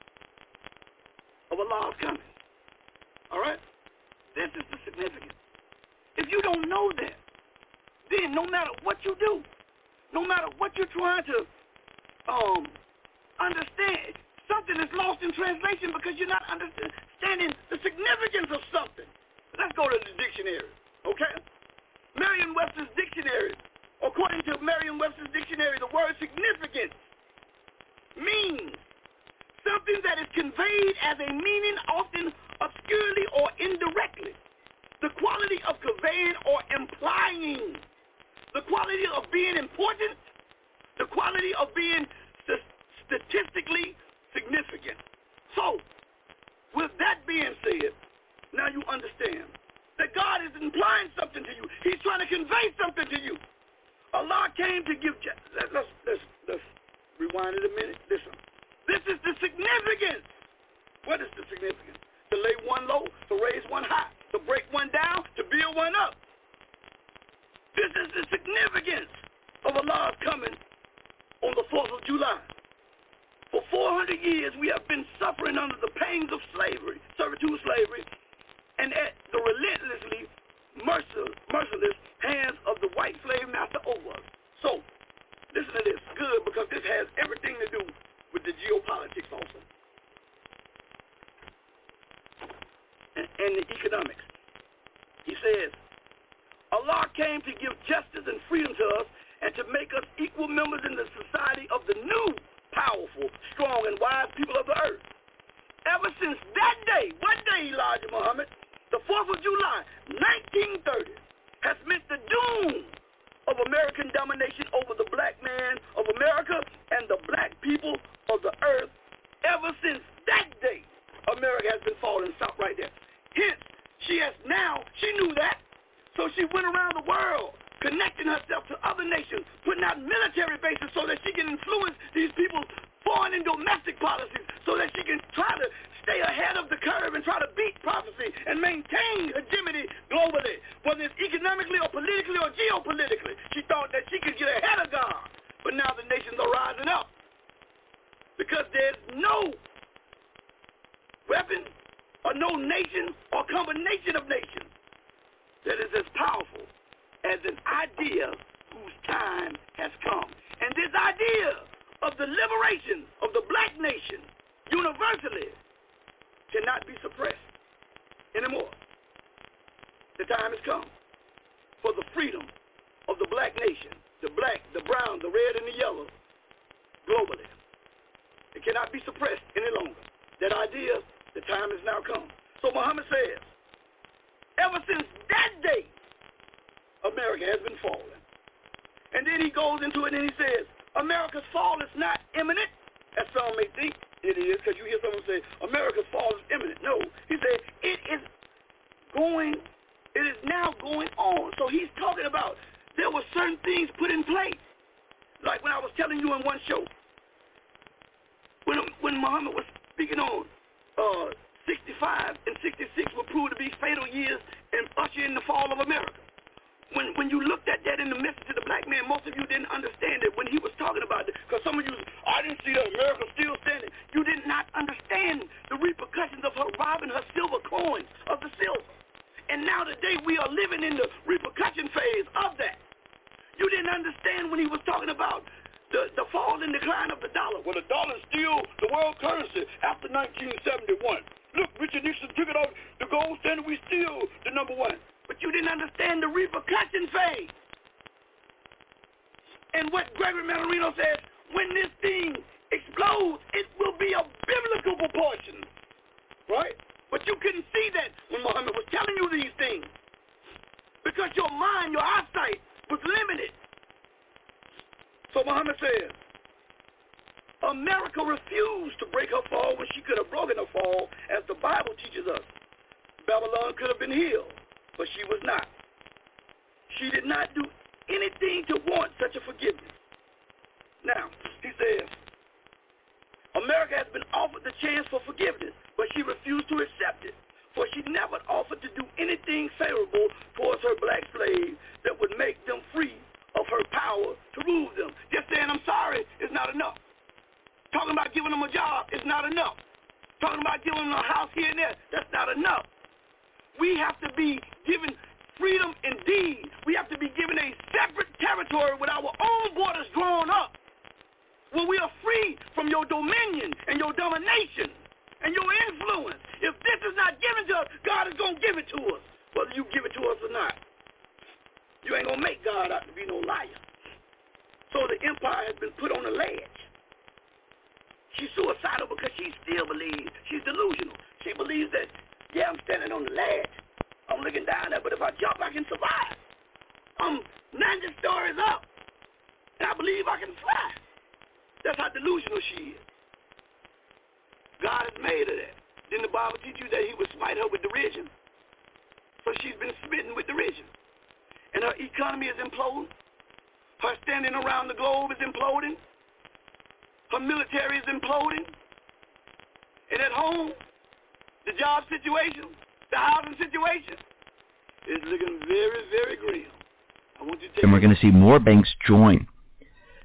of Allah's coming. All right? This is the significance. If you don't know that, then no matter what you do, no matter what you're trying to um, understand, something is lost in translation because you're not understanding the significance of something. Let's go to the dictionary, okay? Merriam-Webster's dictionary. According to Merriam-Webster's dictionary, the word significance means something that is conveyed as a meaning often obscurely or indirectly. The quality of conveying or implying. The quality of being important. The quality of being st- statistically significant. So, with that being said, now you understand that God is implying something to you. He's trying to convey something to you. Allah came to give... Let's, let's, let's, let's rewind it a minute. Listen. This is the significance. What is the significance? To lay one low, to raise one high, to break one down, to build one up. This is the significance of of Allah is coming on the fourth of July. For four hundred years, we have been suffering under the pains of slavery, servitude slavery, and at the relentlessly mercil- merciless hands of the white slave master over us. So, listen to this, good, because this has everything to do with the geopolitics also, and, and the economics. He says, Allah came to give justice and freedom to us and to make us equal members in the society of the new, powerful, strong, and wise people of the earth. Ever since that day, what day, Elijah Muhammad? The fourth of July, nineteen thirty, has meant the doom of American domination over the black man of America and the black people of the earth. Ever since that day, America has been falling. Stop right there. Hence, she has now, she knew that, so she went around the world connecting herself to other nations, putting out military bases so that she can influence these people's foreign and domestic policies, so that she can try to stay ahead of the curve and try to beat prophecy and maintain hegemony globally, whether it's economically or politically or geopolitically. She thought that she could get ahead of God, but now the nations are rising up because there's no weapon or no nation or combination of nations that is as powerful as an idea whose time has come. And this idea of the liberation of the black nation universally cannot be suppressed anymore. The time has come for the freedom of the black nation, the black, the brown, the red, and the yellow, globally. It cannot be suppressed any longer. That idea, the time has now come. So Muhammad says, ever since that day, America has been falling. And then he goes into it and he says, America's fall is not imminent, as some may think it is, because you hear someone say, America's fall is imminent. No, he said, it is going, it is now going on. So he's talking about there were certain things put in place. Like when I was telling you in one show, when when Muhammad was speaking on uh, sixty-five and sixty-six would prove to be fatal years and usher in the fall of America. When when you looked at that in the message to the black man, most of you didn't understand it when he was talking about it. Because some of you, I didn't see that America still standing. You did not understand the repercussions of her robbing her silver coins of the silver. And now today we are living in the repercussion phase of that. You didn't understand when he was talking about the, the fall and decline of the dollar. Well, the dollar is still the world currency after nineteen seventy-one. Look, Richard Nixon took it off the gold standard. We still the number one. But you didn't understand the repercussion phase. And what Gregory Mannarino says, when this thing explodes, it will be a biblical proportion. Right? But you couldn't see that when Muhammad was telling you these things. Because your mind, your eyesight was limited. So Muhammad says, America refused to break her fall when she could have broken her fall, as the Bible teaches us. Babylon could have been healed, but she was not. She did not do anything to warrant such a forgiveness. Now, he says, America has been offered the chance for forgiveness, but she refused to accept it, for she never offered to do anything favorable towards her black slaves that would make them free of her power to rule them. Just saying I'm sorry is not enough. Talking about giving them a job is not enough. Talking about giving them a house here and there, that's not enough. We have to be given freedom indeed. We have to be given a separate territory with our own borders drawn up, where we are free from your dominion and your domination and your influence. If this is not given to us, God is going to give it to us, whether you give it to us or not. You ain't going to make God out to be no liar. So the empire has been put on a ledge. She's suicidal because she still believes she's delusional. She believes that, yeah, I'm standing on the ledge. I'm looking down there, but if I jump, I can survive. I'm ninety stories up, and I believe I can fly. That's how delusional she is. God has made her that. Didn't the Bible teach you that he would smite her with derision? So she's been smitten with derision. And her economy is imploding. Her standing around the globe is imploding. Her military is imploding. And at home, the job situation, the housing situation is looking very, very grim. I want you to take and we're going to see more banks join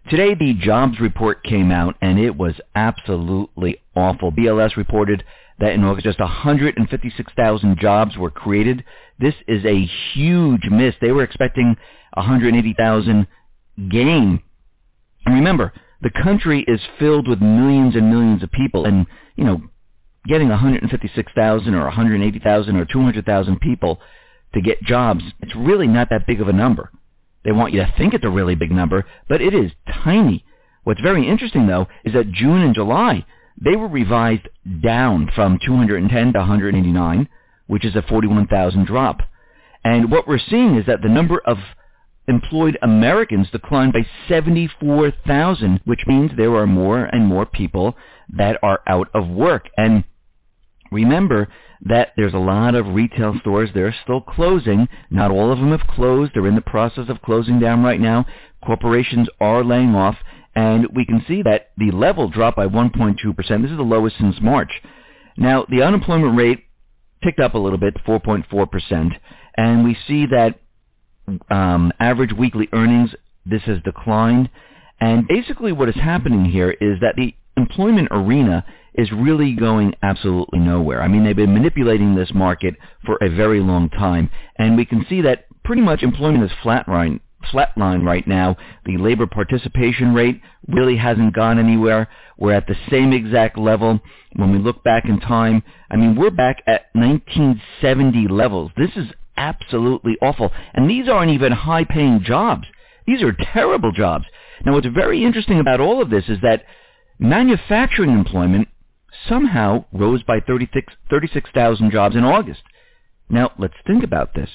Today, the jobs report came out, and it was absolutely awful. B L S reported that in August, just one hundred fifty-six thousand jobs were created. This is a huge miss. They were expecting one hundred eighty thousand gain. And remember, the country is filled with millions and millions of people, and, you know, getting one hundred fifty-six thousand or one hundred eighty thousand or two hundred thousand people to get jobs, it's really not that big of a number. They want you to think it's a really big number, but it is tiny. What's very interesting, though, is that June and July, they were revised down from two hundred ten to one hundred eighty-nine, which is a forty-one thousand drop. And what we're seeing is that the number of employed Americans declined by seventy-four thousand, which means there are more and more people that are out of work. And remember that there's a lot of retail stores that are still closing. Not all of them have closed. They're in the process of closing down right now. Corporations are laying off, and we can see that the level dropped by one point two percent. This is the lowest since March. Now, the unemployment rate ticked up a little bit, four point four percent, and we see that um, average weekly earnings, this has declined. And basically what is happening here is that the employment arena is really going absolutely nowhere. I mean, they've been manipulating this market for a very long time, and we can see that pretty much employment is flatline, flatline right now. The labor participation rate really hasn't gone anywhere. We're at the same exact level. When we look back in time, I mean, we're back at nineteen seventy levels. This is absolutely awful. And these aren't even high-paying jobs. These are terrible jobs. Now, what's very interesting about all of this is that manufacturing employment somehow rose by thirty-six thousand jobs in August. Now, let's think about this.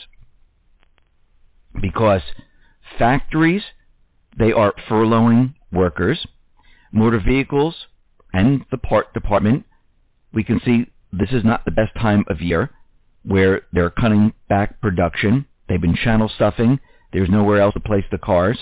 Because factories, they are furloughing workers. Motor vehicles and the part department, we can see this is not the best time of year where they're cutting back production. They've been channel stuffing. There's nowhere else to place the cars.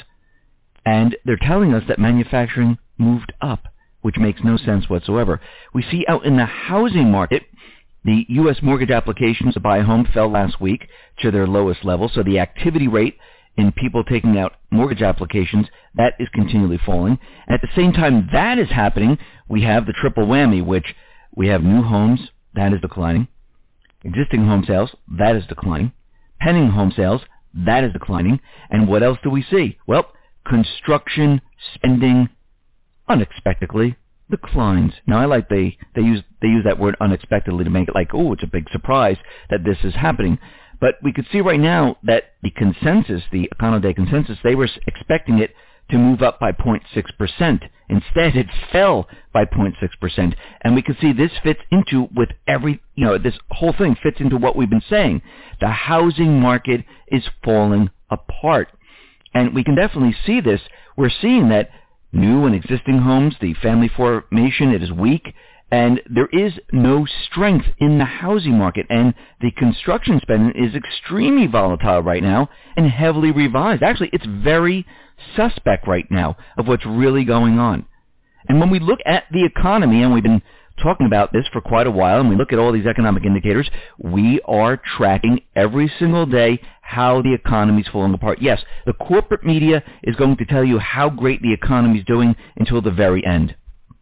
And they're telling us that manufacturing moved up, which makes no sense whatsoever. We see out in the housing market, the U S mortgage applications to buy a home fell last week to their lowest level. So the activity rate in people taking out mortgage applications, that is continually falling. And at the same time that is happening, we have the triple whammy, which we have new homes, that is declining. Existing home sales, that is declining. Pending home sales, that is declining. And what else do we see? Well, construction spending unexpectedly declines. Now, I like they they use they use that word unexpectedly to make it like, oh, it's a big surprise that this is happening. But we could see right now that the consensus, the Econoday consensus, they were expecting it to move up by zero point six percent. Instead, it fell by zero point six percent. And we can see this fits into with every, you know, this whole thing fits into what we've been saying. The housing market is falling apart. And we can definitely see this. We're seeing that new and existing homes, the family formation, it is weak, and there is no strength in the housing market, and the construction spending is extremely volatile right now and heavily revised. Actually, it's very suspect right now of what's really going on. And when we look at the economy, and we've been talking about this for quite a while, and we look at all these economic indicators, we are tracking every single day how the economy is falling apart. Yes, the corporate media is going to tell you how great the economy is doing until the very end,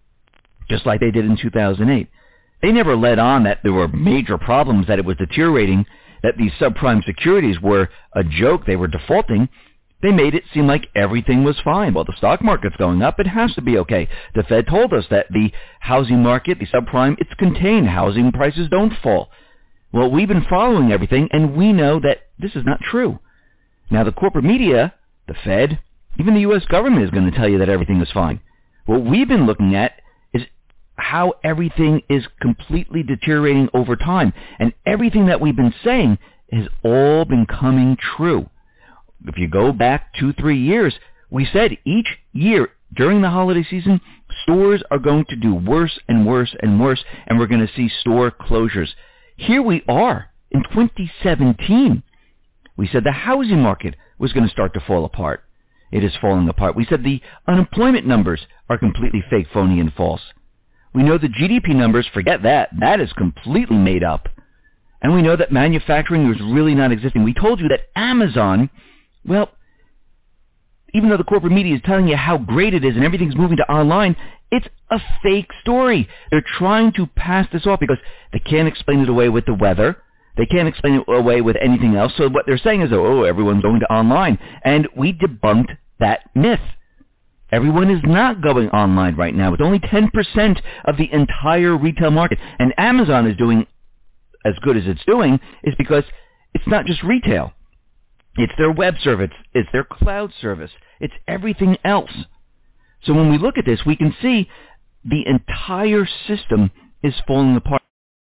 just like they did in two thousand eight. They never led on that there were major problems, that it was deteriorating, that these subprime securities were a joke, they were defaulting. They made it seem like everything was fine. Well, the stock market's going up. It has to be okay. The Fed told us that the housing market, the subprime, it's contained. Housing prices don't fall. Well, we've been following everything, and we know that this is not true. Now, the corporate media, the Fed, even the U S government is going to tell you that everything is fine. What we've been looking at is how everything is completely deteriorating over time. And everything that we've been saying has all been coming true. If you go back two, three years, we said each year during the holiday season, stores are going to do worse and worse and worse, and we're going to see store closures. Here we are in twenty seventeen. We said the housing market was going to start to fall apart. It is falling apart. We said the unemployment numbers are completely fake, phony, and false. We know the G D P numbers, forget that. That is completely made up. And we know that manufacturing is really not existing. We told you that Amazon, well, even though the corporate media is telling you how great it is and everything's moving to online, it's a fake story. They're trying to pass this off because they can't explain it away with the weather. They can't explain it away with anything else. So what they're saying is, oh, everyone's going to online. And we debunked that myth. Everyone is not going online right now. It's only ten percent of the entire retail market. And Amazon is doing as good as it's doing is because it's not just retail. It's their web service. It's their cloud service. It's everything else. So when we look at this, we can see the entire system is falling apart.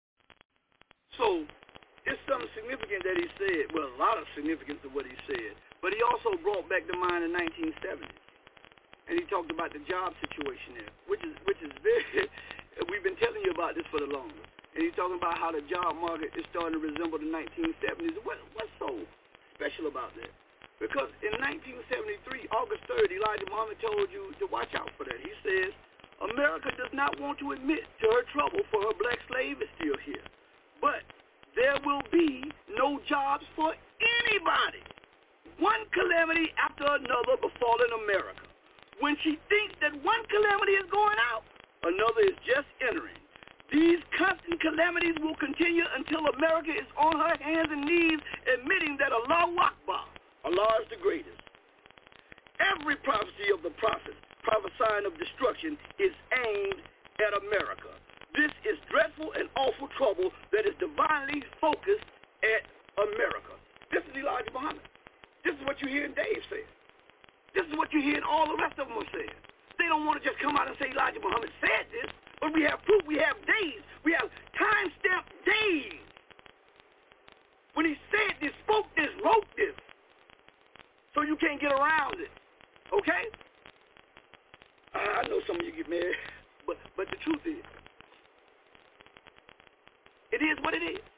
So it's something significant that he said. Well, a lot of significance of what he said. But he also brought back to mind the nineteen seventies. And he talked about the job situation there, which is which is very, we've been telling you about this for the longest. And he's talking about how the job market is starting to resemble the nineteen seventies. What, what's so special about that? Because in nineteen seventy-three, August third, Elijah Muhammad told you to watch out for that. He says, America does not want to admit to her trouble for her black slave is still here. But there will be no jobs for anybody. One calamity after another befalling America. When she thinks that one calamity is going out, another is just entering. These constant calamities will continue until America is on her hands and knees admitting that Allahu Akbar, Allah is the greatest. Every prophecy of the prophets prophesying of destruction is aimed at America. This is dreadful and awful trouble that is divinely focused at America. This is Elijah Muhammad. This is what you hear Dave say. This is what you hear all the rest of them are saying. They don't want to just come out and say Elijah Muhammad said this, but we have proof, we have days, we have time-stamped days. When he said this, spoke this, wrote this, so you can't get around it, okay? I know some of you get mad, but, but the truth is, it is what it is.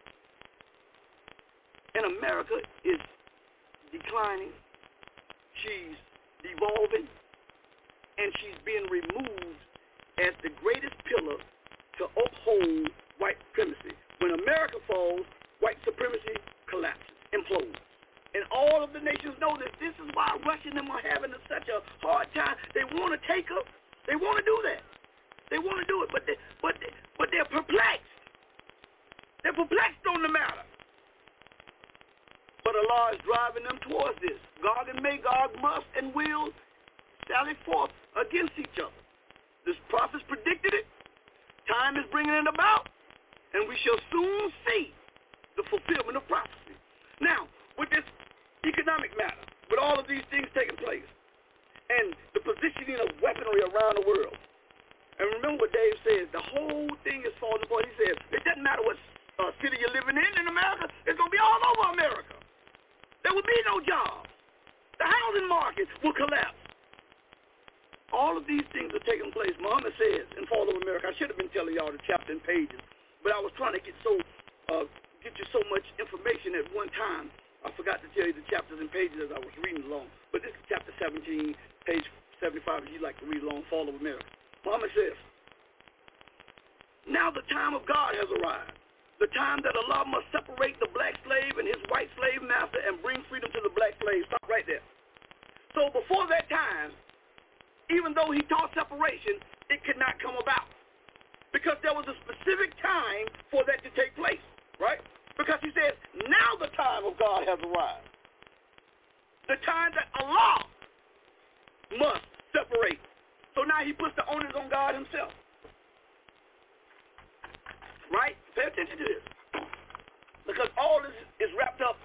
And America is declining, she's devolving, and she's being removed as the greatest pillar to uphold white supremacy. When America falls, white supremacy collapses, implodes. And all of the nations know that this is why Russia and them are having such a hard time. They want to take her. They want to do that. They want to do it, but, they, but, they, but they're perplexed. They're perplexed on the matter. But Allah is driving them towards this. Gog and Magog must and will sally forth against each other. This prophets predicted it. Time is bringing it about. And we shall soon see the fulfillment of prophecy. Now, with this economic matter, with all of these things taking place, and the positioning of weaponry around the world, and remember what Dave says, the whole thing is falling apart. He says, it doesn't matter what uh, city you're living in in America, it's going to be all over America. There will be no jobs. The housing market will collapse. All of these things are taking place. Muhammad says in Fall of America, I should have been telling y'all the chapter and pages, but I was trying to get so uh, get you so much information at one time, I forgot to tell you the chapters and pages as I was reading along. But this is chapter seventeen, page seventy-five, if you'd like to read along, Fall of America. Muhammad says, now the time of God has arrived. The time that Allah must separate the black slave and his white slave master and bring freedom to the black slave. Stop right there. So before that time, even though he taught separation, it could not come about. Because there was a specific time for that to take place, right? Because he says, now the time of God has arrived. The time that Allah must separate. So now he puts the onus on God himself. Right? Pay attention to this. Because all this is wrapped up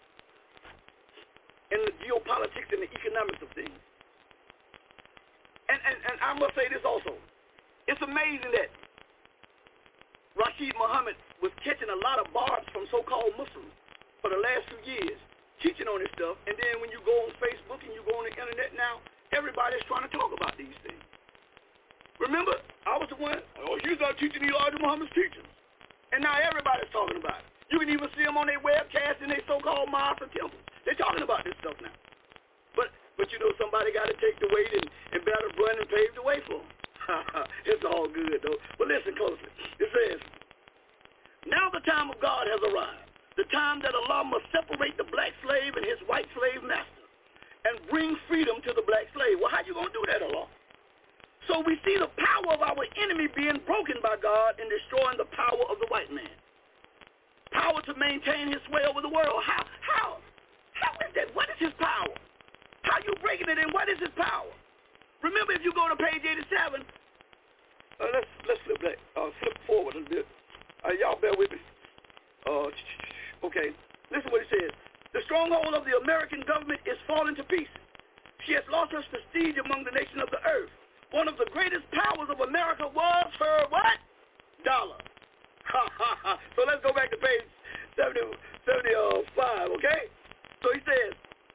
in the geopolitics and the economics of things. And, and, and I must say this also. It's amazing that Rashid Muhammad was catching a lot of barbs from so-called Muslims for the last few years, teaching on this stuff. And then when you go on Facebook and you go on the internet now, everybody's trying to talk about these things. Remember, I was the one, oh, he's not teaching Elijah Muhammad's teachings. And now everybody's talking about it. You can even see them on their webcasts in their so-called mosques or temples. They're talking about this stuff now. But, but you know, somebody got to take the weight and, and bear the brunt and pave the way for them. It's all good, though. But listen closely. It says, now the time of God has arrived, the time that Allah must separate the black slave and his white slave master, and bring freedom to the black slave. Well, how you going to do that, Allah? So we see the power of our enemy being broken by God and destroying the power of the white man. Power to maintain his sway over the world. How? How? How is that? What is his power? How you breaking it and what is his power? Remember, if you go to page eighty-seven, uh, let's let's flip that, uh, flip forward a bit. Uh, y'all bear with me. Uh, okay, listen what it says. The stronghold of the American government is falling to pieces. She has lost her prestige among the nations of the earth. One of the greatest powers of America was her what? Dollar. Ha ha ha. So let's go back to page seventy, seventy-five, okay? So he says,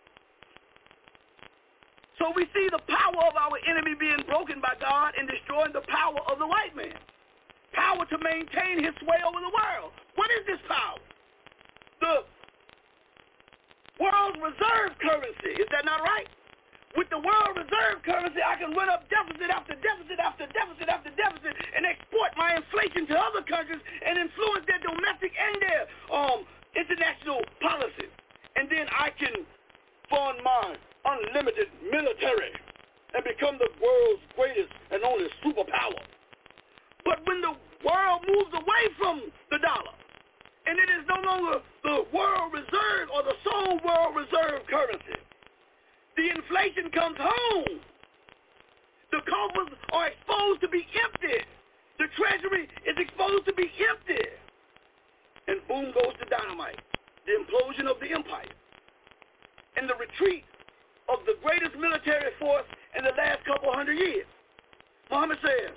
so we see the power of our enemy being broken by God and destroying the power of the white man. Power to maintain his sway over the world. What is this power? The world's reserve currency. Is that not right? With the world reserve currency, I can run up deficit after deficit after deficit after deficit and export my inflation to other countries and influence their domestic and their um, international policies. And then I can fund my unlimited military and become the world's greatest and only superpower. But when the world moves away from the dollar, and it is no longer the world reserve or the sole world reserve currency, the inflation comes home. The coffers are exposed to be empty. The treasury is exposed to be empty. And boom goes the dynamite, the implosion of the empire, and the retreat of the greatest military force in the last couple hundred years. Muhammad says,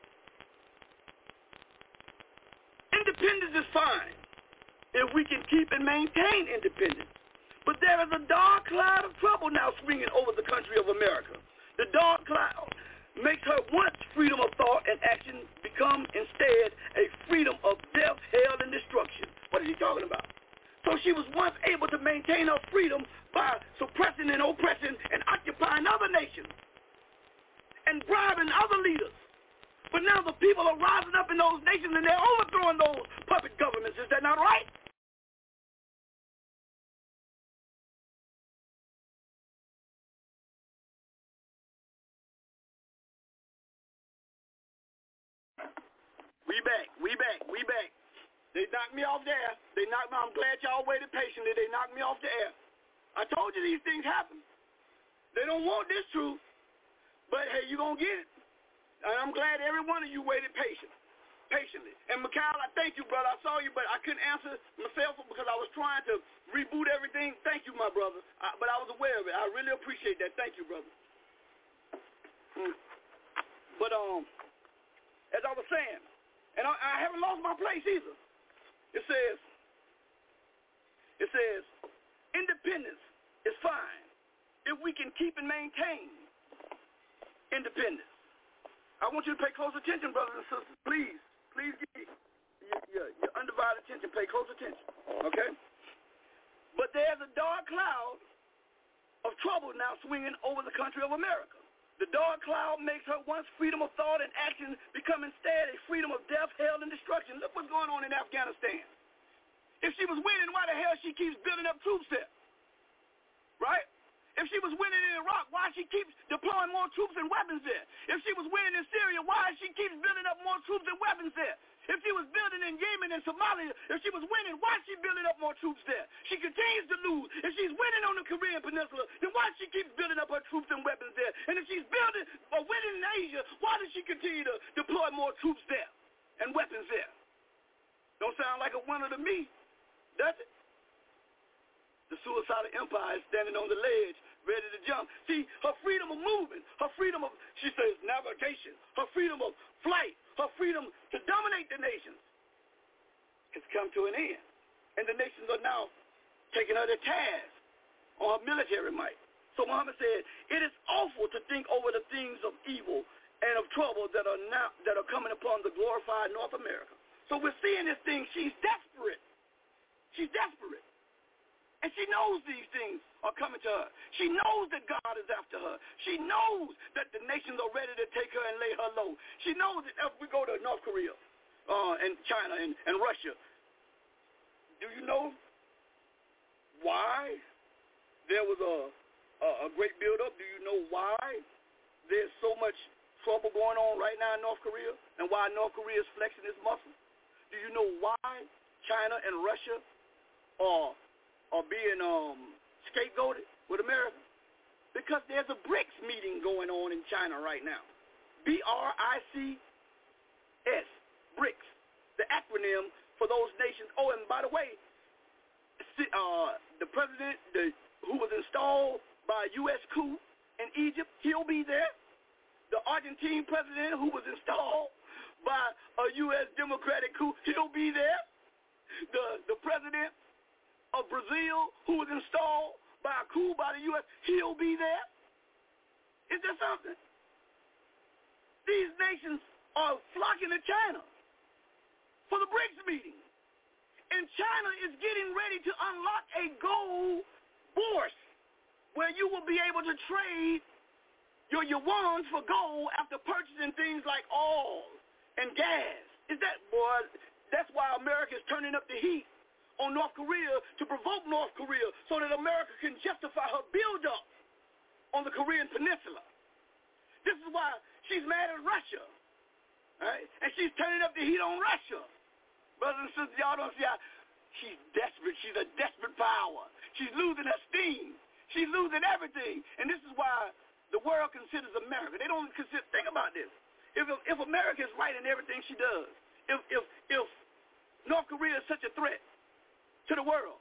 independence is fine if we can keep and maintain independence. But there is a dark cloud of trouble now swinging over the country of America. The dark cloud makes her once freedom of thought and action become instead a freedom of death, hell, and destruction. What is he talking about? So she was once able to maintain her freedom by suppressing and oppressing and occupying other nations and bribing other leaders. But now the people are rising up in those nations and they're overthrowing those puppet governments. Is that not right? We back, we back, we back. They knocked me off the air. They knocked me. I'm glad y'all waited patiently. They knocked me off the air. I told you these things happen. They don't want this truth, but hey, you're going to get it. And I'm glad every one of you waited patient, patiently. And Mikhail, I thank you, brother. I saw you, but I couldn't answer myself because I was trying to reboot everything. Thank you, my brother. I, but I was aware of it. I really appreciate that. Thank you, brother. Hmm. But um, as I was saying, and I, I haven't lost my place either. It says, it says, independence is fine if we can keep and maintain independence. I want you to pay close attention, brothers and sisters. Please, please give me your, your, your undivided attention. Pay close attention, okay? But there's a dark cloud of trouble now swinging over the country of America. The dark cloud makes her once freedom of thought and action become instead a freedom of death, hell, and destruction. Look what's going on in Afghanistan. If she was winning, why the hell she keeps building up troops there? Right? If she was winning in Iraq, why she keeps deploying more troops and weapons there? If she was winning in Syria, why she keeps building up more troops and weapons there? If she was building in Yemen and Somalia, if she was winning, why is she building up more troops there? She continues to lose. If she's winning on the Korean Peninsula, then why does she keep building up her troops and weapons there? And if she's building or winning in Asia, why does she continue to deploy more troops there and weapons there? Don't sound like a winner to me, does it? The suicidal empire is standing on the ledge, ready to jump. See, her freedom of movement, her freedom of, she says, navigation, her freedom of flight, her freedom to dominate the nations has come to an end. And the nations are now taking her to task on her military might. So Muhammad said, it is awful to think over the things of evil and of trouble that are now that are coming upon the glorified North America. So we're seeing this thing. She's desperate. She's desperate. And she knows these things are coming to her. She knows that God is after her. She knows that the nations are ready to take her and lay her low. She knows that if we go to North Korea uh, and China and, and Russia, do you know why there was a a, a great build-up? Do you know why there's so much trouble going on right now in North Korea and why North Korea is flexing its muscle? Do you know why China and Russia are are being um, scapegoated with America? Because there's a BRICS meeting going on in China right now. B R I C S, BRICS, the acronym for those nations. Oh, and by the way, uh, the president the, who was installed by U S coup in Egypt, he'll be there. The Argentine president who was installed by a U S Democratic coup, he'll be there. The the president of Brazil who was installed by a coup by the U S, he'll be there. Is there something? These nations are flocking to China for the BRICS meeting. And China is getting ready to unlock a gold bourse where you will be able to trade your yuan for gold after purchasing things like oil and gas. Is that, boy, that's why America is turning up the heat on North Korea to provoke North Korea so that America can justify her build-up on the Korean Peninsula. This is why she's mad at Russia, right? And she's turning up the heat on Russia. Brothers and sisters, y'all don't see how she's desperate. She's a desperate power. She's losing her steam. She's losing everything. And this is why the world considers America. They don't consider, think about this. If, if America is right in everything she does, if, if, if North Korea is such a threat to the world,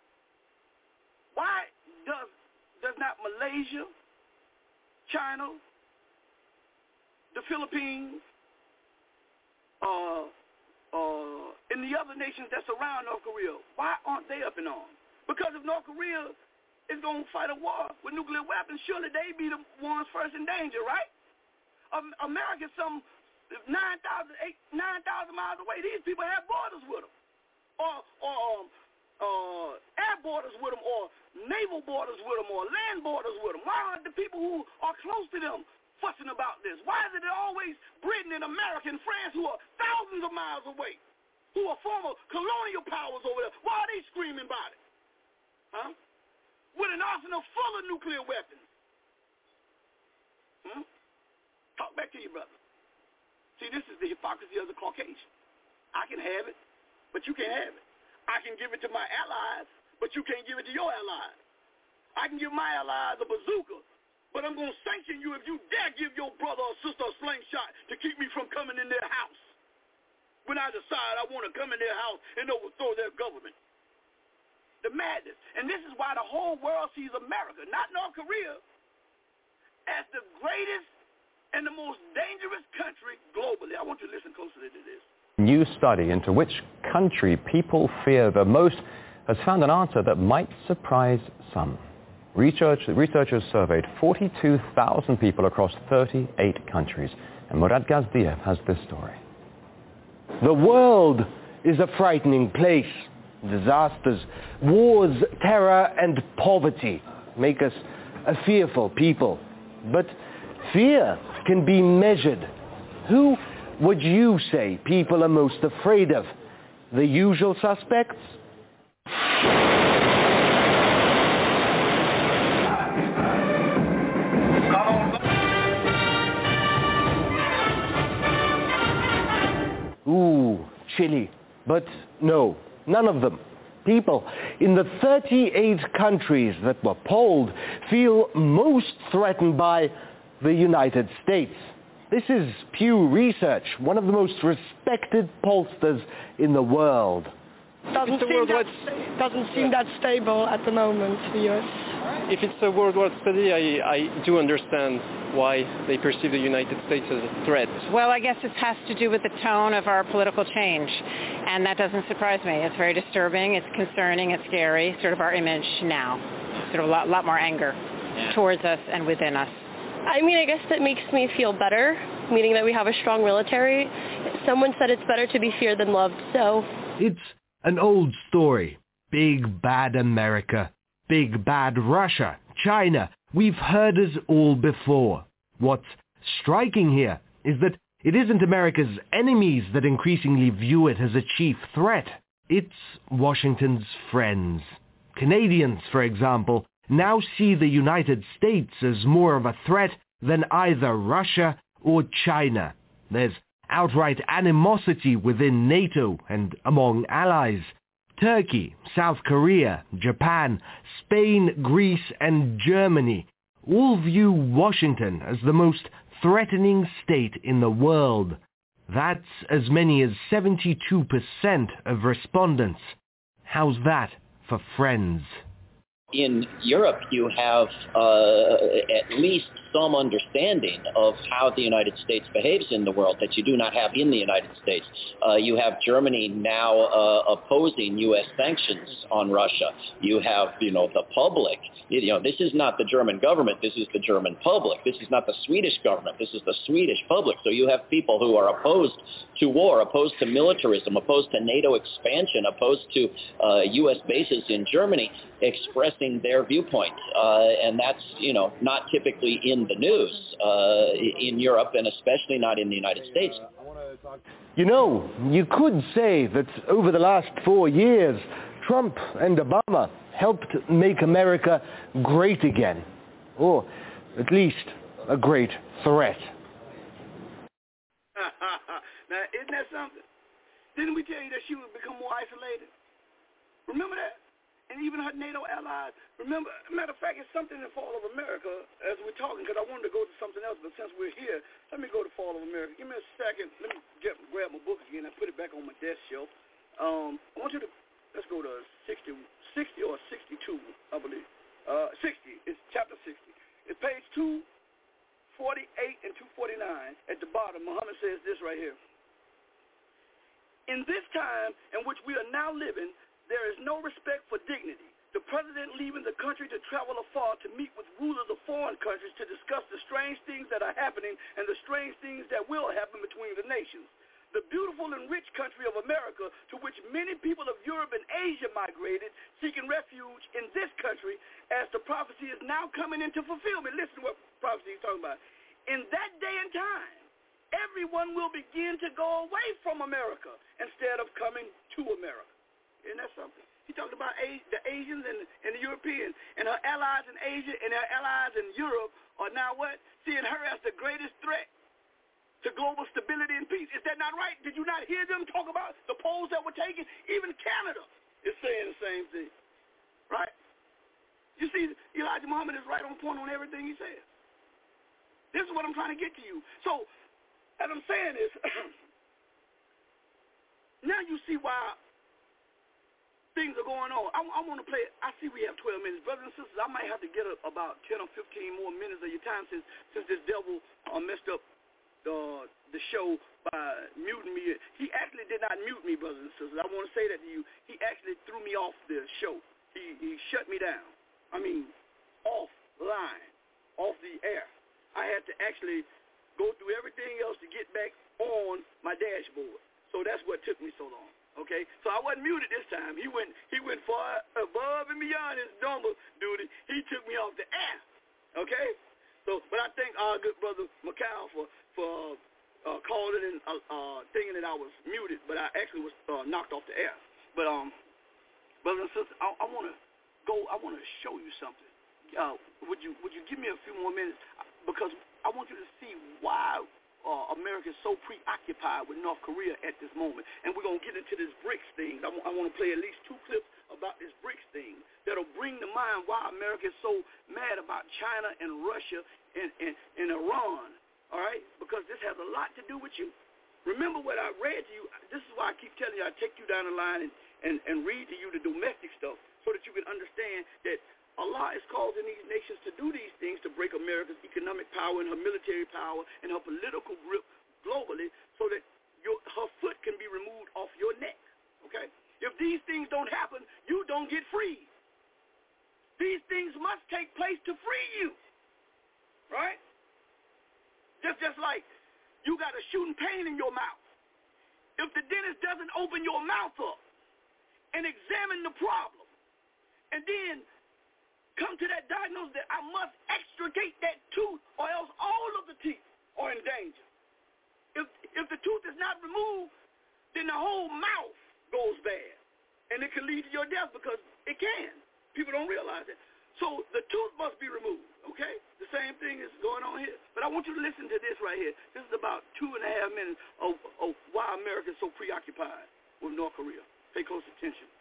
why does does not Malaysia, China, the Philippines, uh, uh, and the other nations that surround North Korea, why aren't they up in arms? Because if North Korea is going to fight a war with nuclear weapons, surely they be the ones first in danger, right? Um, America's some nine thousand miles away. These people have borders with them, or, or um, uh, air borders with them, or naval borders with them, or land borders with them. Why aren't the people who are close to them fussing about this? Why is it always Britain and America and France, who are thousands of miles away, who are former colonial powers over there, why are they screaming about it? Huh? With an arsenal full of nuclear weapons. Hmm? Talk back to you, brother. See, this is the hypocrisy of the Caucasian. I can have it, but you can't have it. I can give it to my allies, but you can't give it to your allies. I can give my allies a bazooka, but I'm going to sanction you if you dare give your brother or sister a slingshot to keep me from coming in their house when I decide I want to come in their house and overthrow their government. The madness. And this is why the whole world sees America, not North Korea, as the greatest and the most dangerous country globally. I want you to listen closely to this. New study into which country people fear the most has found an answer that might surprise some. Research, researchers surveyed forty-two thousand people across thirty-eight countries. And Murad Gazdiev has this story. The world is a frightening place. Disasters, wars, terror, and poverty make us a fearful people. But fear can be measured. Who would you say people are most afraid of? The usual suspects? Ooh, Chile. But no, none of them. People in the thirty-eight countries that were polled feel most threatened by the United States. This is Pew Research, one of the most respected pollsters in the world. Doesn't seem, that, doesn't seem that stable at the moment, the U S. If it's a worldwide study, I, I do understand why they perceive the United States as a threat. Well, I guess this has to do with the tone of our political change, and that doesn't surprise me. It's very disturbing, it's concerning, it's scary, sort of our image now. Sort of a lot, lot more anger yeah. towards us and within us. I mean, I guess that makes me feel better, meaning that we have a strong military. Someone said it's better to be feared than loved, so... It's an old story. Big bad America. Big bad Russia. China. We've heard it all before. What's striking here is that it isn't America's enemies that increasingly view it as a chief threat. It's Washington's friends. Canadians, for example, now see the United States as more of a threat than either Russia or China. There's outright animosity within NATO and among allies. Turkey, South Korea, Japan, Spain, Greece, and Germany all view Washington as the most threatening state in the world. That's as many as seventy-two percent of respondents. How's that for friends? In Europe, you have uh, at least some understanding of how the United States behaves in the world that you do not have in the United States. Uh, you have Germany now uh, opposing U S sanctions on Russia. You have, you know, the public. You know, this is not the German government. This is the German public. This is not the Swedish government. This is the Swedish public. So you have people who are opposed to war, opposed to militarism, opposed to NATO expansion, opposed to uh, U S bases in Germany, expressing their viewpoint. Uh, and that's, you know, not typically in the news uh, in Europe, and especially not in the United States. You know, you could say that over the last four years, Trump and Obama helped make America great again, or at least a great threat. Now, isn't that something? Didn't we tell you that she would become more isolated? Remember that? And even her NATO allies. Remember, matter of fact, it's something in Fall of America as we're talking, because I wanted to go to something else, but since we're here, let me go to Fall of America. Give me a second. Let me get, grab my book again and put it back on my desk shelf. Um, I want you to, let's go to sixty, sixty or sixty-two, I believe. Uh, sixty. It's chapter sixty. It's page two forty-eight and two forty-nine. At the bottom, Muhammad says this right here. In this time in which we are now living, there is no respect for dignity. The president leaving the country to travel afar to meet with rulers of foreign countries to discuss the strange things that are happening and the strange things that will happen between the nations. The beautiful and rich country of America, to which many people of Europe and Asia migrated, seeking refuge in this country, as the prophecy is now coming into fulfillment. Listen to what prophecy he's talking about. In that day and time, everyone will begin to go away from America instead of coming to America. Isn't that something? He talked about the Asians and, and the Europeans, and her allies in Asia and her allies in Europe are now what? Seeing her as the greatest threat to global stability and peace. Is that not right? Did you not hear them talk about the polls that were taken? Even Canada is saying the same thing, right? You see, Elijah Muhammad is right on point on everything he says. This is what I'm trying to get to you. So, as I'm saying is, now you see why things are going on. I, I want to play. I see we have twelve minutes. Brothers and sisters, I might have to get a, about ten or fifteen more minutes of your time since since this devil uh, messed up the the show by muting me. He actually did not mute me, brothers and sisters. I want to say that to you. He actually threw me off the show. He, he shut me down. I mean, off line, off the air. I had to actually go through everything else to get back on my dashboard. So that's what took me so long. Okay, so I wasn't muted this time. He went he went far above and beyond his normal duty. He took me off the air. Okay, so but I thank our good brother Macau for for uh, calling and uh, uh, thinking that I was muted, but I actually was uh, knocked off the air. But um, brothers and sisters, I, I want to go. I want to show you something. Uh, would you would you give me a few more minutes, because I want you to see why Uh, America is so preoccupied with North Korea at this moment. And we're going to get into this BRICS thing. I, w- I want to play at least two clips about this BRICS thing that'll bring to mind why America is so mad about China and Russia and, and, and Iran, all right? Because this has a lot to do with you. Remember what I read to you. This is why I keep telling you I take you down the line and, and, and read to you the domestic stuff so that you can understand that Allah is causing these nations to do these things to break America's economic power and her military power and her political grip globally so that your, her foot can be removed off your neck, okay? If these things don't happen, you don't get free. These things must take place to free you, right? Just, just like you got a shooting pain in your mouth. If the dentist doesn't open your mouth up and examine the problem and then come to that diagnosis that I must extricate that tooth or else all of the teeth are in danger. If if the tooth is not removed, then the whole mouth goes bad. And it can lead to your death because it can. People don't realize it. So the tooth must be removed, okay? The same thing is going on here. But I want you to listen to this right here. This is about two and a half minutes of, of why America is so preoccupied with North Korea. Pay close attention.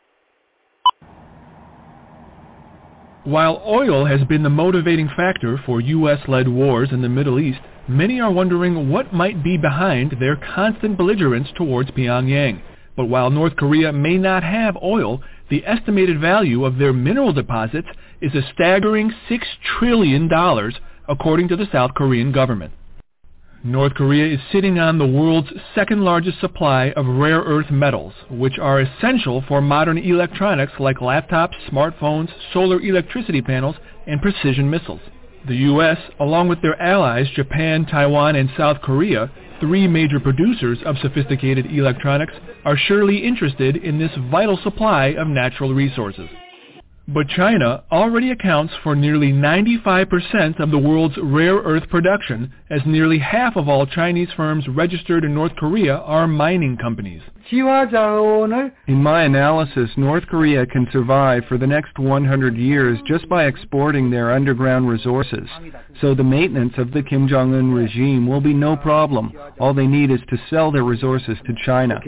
While oil has been the motivating factor for U S-led wars in the Middle East, many are wondering what might be behind their constant belligerence towards Pyongyang. But while North Korea may not have oil, the estimated value of their mineral deposits is a staggering six trillion dollars, according to the South Korean government. North Korea is sitting on the world's second largest supply of rare earth metals, which are essential for modern electronics like laptops, smartphones, solar electricity panels, and precision missiles. The U S, along with their allies Japan, Taiwan, and South Korea, three major producers of sophisticated electronics, are surely interested in this vital supply of natural resources. But China already accounts for nearly ninety-five percent of the world's rare earth production, as nearly half of all Chinese firms registered in North Korea are mining companies. In my analysis, North Korea can survive for the next one hundred years just by exporting their underground resources. So the maintenance of the Kim Jong-un regime will be no problem. All they need is to sell their resources to China.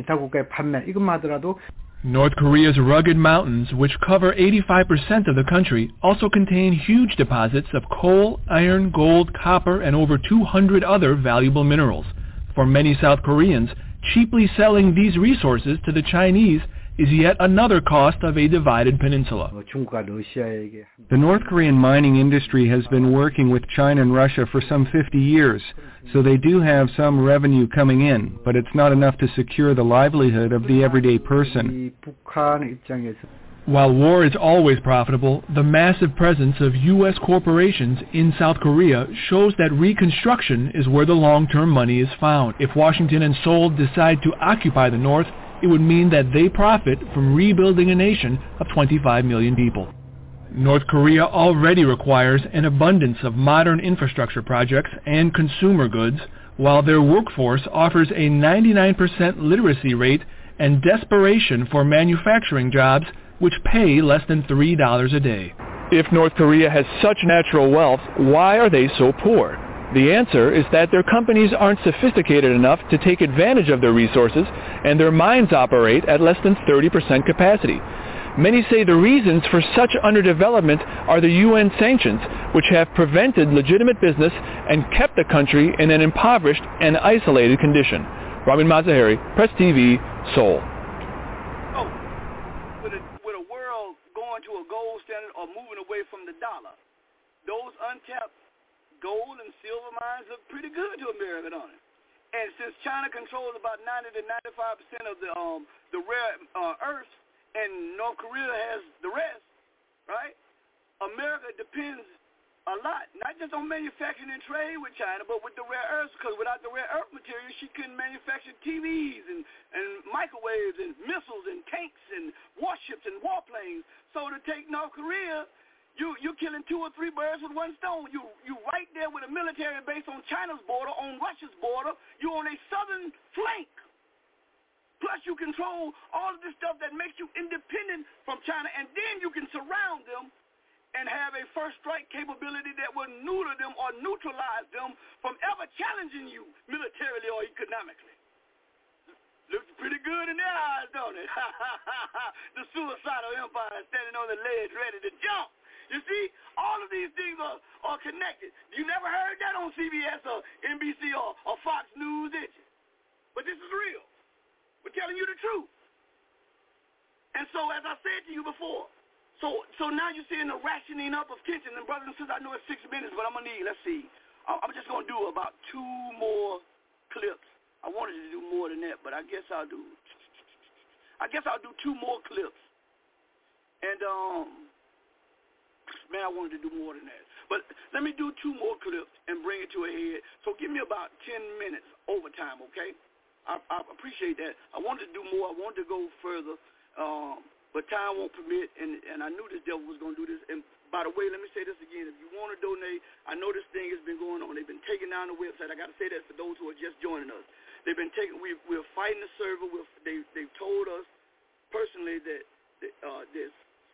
North Korea's rugged mountains, which cover eighty-five percent of the country, also contain huge deposits of coal, iron, gold, copper, and over two hundred other valuable minerals. For many South Koreans, cheaply selling these resources to the Chinese is yet another cost of a divided peninsula. The North Korean mining industry has been working with China and Russia for some fifty years, so they do have some revenue coming in, but it's not enough to secure the livelihood of the everyday person. While war is always profitable, the massive presence of U S corporations in South Korea shows that reconstruction is where the long-term money is found. If Washington and Seoul decide to occupy the North, it would mean that they profit from rebuilding a nation of twenty-five million people. North Korea already requires an abundance of modern infrastructure projects and consumer goods, while their workforce offers a ninety-nine percent literacy rate and desperation for manufacturing jobs which pay less than three dollars a day. If North Korea has such natural wealth, why are they so poor? The answer is that their companies aren't sophisticated enough to take advantage of their resources, and their mines operate at less than thirty percent capacity. Many say the reasons for such underdevelopment are the U N sanctions, which have prevented legitimate business and kept the country in an impoverished and isolated condition. Ramin Mazaheri, Press T V, Seoul. Oh, with a, with a world going to a gold standard or moving away from the dollar, those untapped gold and silver mines look pretty good to America, don't it? And since China controls about ninety to ninety-five percent of the um the rare uh, earth, and North Korea has the rest, right? America depends a lot, not just on manufacturing and trade with China, but with the rare earths, because without the rare earth material, she couldn't manufacture T Vs and, and microwaves and missiles and tanks and warships and warplanes. So to take North Korea, You, you're killing two or three birds with one stone. You, you right there with a military base on China's border, on Russia's border. You're on a southern flank. Plus you control all of this stuff that makes you independent from China, and then you can surround them and have a first strike capability that will neuter them or neutralize them from ever challenging you militarily or economically. Looks pretty good in their eyes, don't it? The suicidal empire standing on the ledge ready to jump. You see, all of these things are, are connected. You never heard that on C B S or N B C or, or Fox News, did you? But this is real. We're telling you the truth. And so, as I said to you before, so so now you're seeing the rationing up of tension. And brothers and sisters, I know it's six minutes, but I'm going to need, let's see. I'm just going to do about two more clips. I wanted to do more than that, but I guess I'll do, I guess I'll do two more clips. And, um... man, I wanted to do more than that. But let me do two more clips and bring it to a head. So give me about ten minutes overtime, okay? I, I appreciate that. I wanted to do more. I wanted to go further, um, but time won't permit, and, and I knew this devil was going to do this. And by the way, let me say this again. If you want to donate, I know this thing has been going on. They've been taking down the website. I got to say that for those who are just joining us. They've been taking, we, we're fighting the server. We're, they, they've told us personally that uh, there's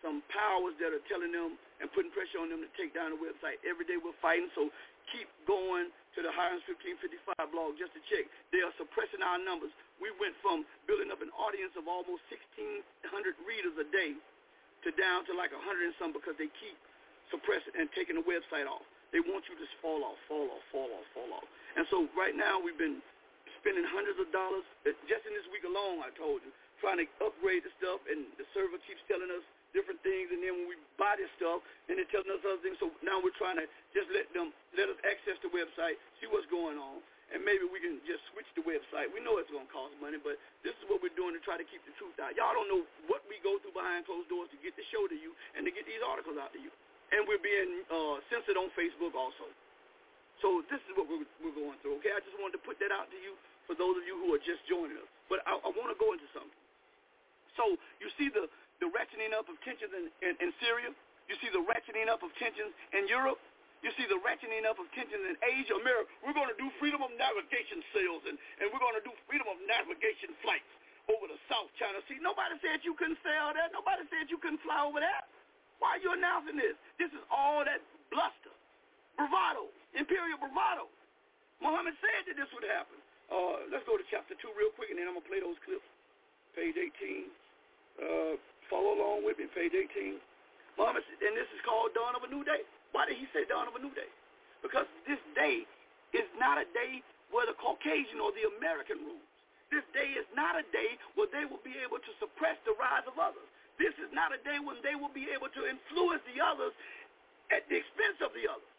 some powers that are telling them and putting pressure on them to take down the website. Every day we're fighting, so keep going to the Hirons fifteen fifty-five blog just to check. They are suppressing our numbers. We went from building up an audience of almost sixteen hundred readers a day to down to like one hundred and some because they keep suppressing and taking the website off. They want you to just fall off, fall off, fall off, fall off. And so right now we've been spending hundreds of dollars, just in this week alone, I told you, trying to upgrade the stuff, and the server keeps telling us different things, and then when we buy this stuff, and they're telling us other things, so now we're trying to just let them, let us access the website, see what's going on, and maybe we can just switch the website. We know it's going to cost money, but this is what we're doing to try to keep the truth out. Y'all don't know what we go through behind closed doors to get the show to you and to get these articles out to you. And we're being uh, censored on Facebook also. So this is what we're, we're going through, okay? I just wanted to put that out to you for those of you who are just joining us. But I, I want to go into something. So you see the, the ratcheting up of tensions in, in, in Syria. You see the ratcheting up of tensions in Europe. You see the ratcheting up of tensions in Asia. America, we're going to do freedom of navigation sails, and, and we're going to do freedom of navigation flights over the South China Sea. Nobody said you couldn't sail there. Nobody said you couldn't fly over there. Why are you announcing this? This is all that bluster, bravado, imperial bravado. Muhammad said that this would happen. Uh, let's go to chapter two real quick, and then I'm going to play those clips. Page eighteen. Uh, follow along with me, page eighteen. Muhammad, and this is called Dawn of a New Day. Why did he say Dawn of a New Day? Because this day is not a day where the Caucasian or the American rules. This day is not a day where they will be able to suppress the rise of others. This is not a day when they will be able to influence the others at the expense of the others.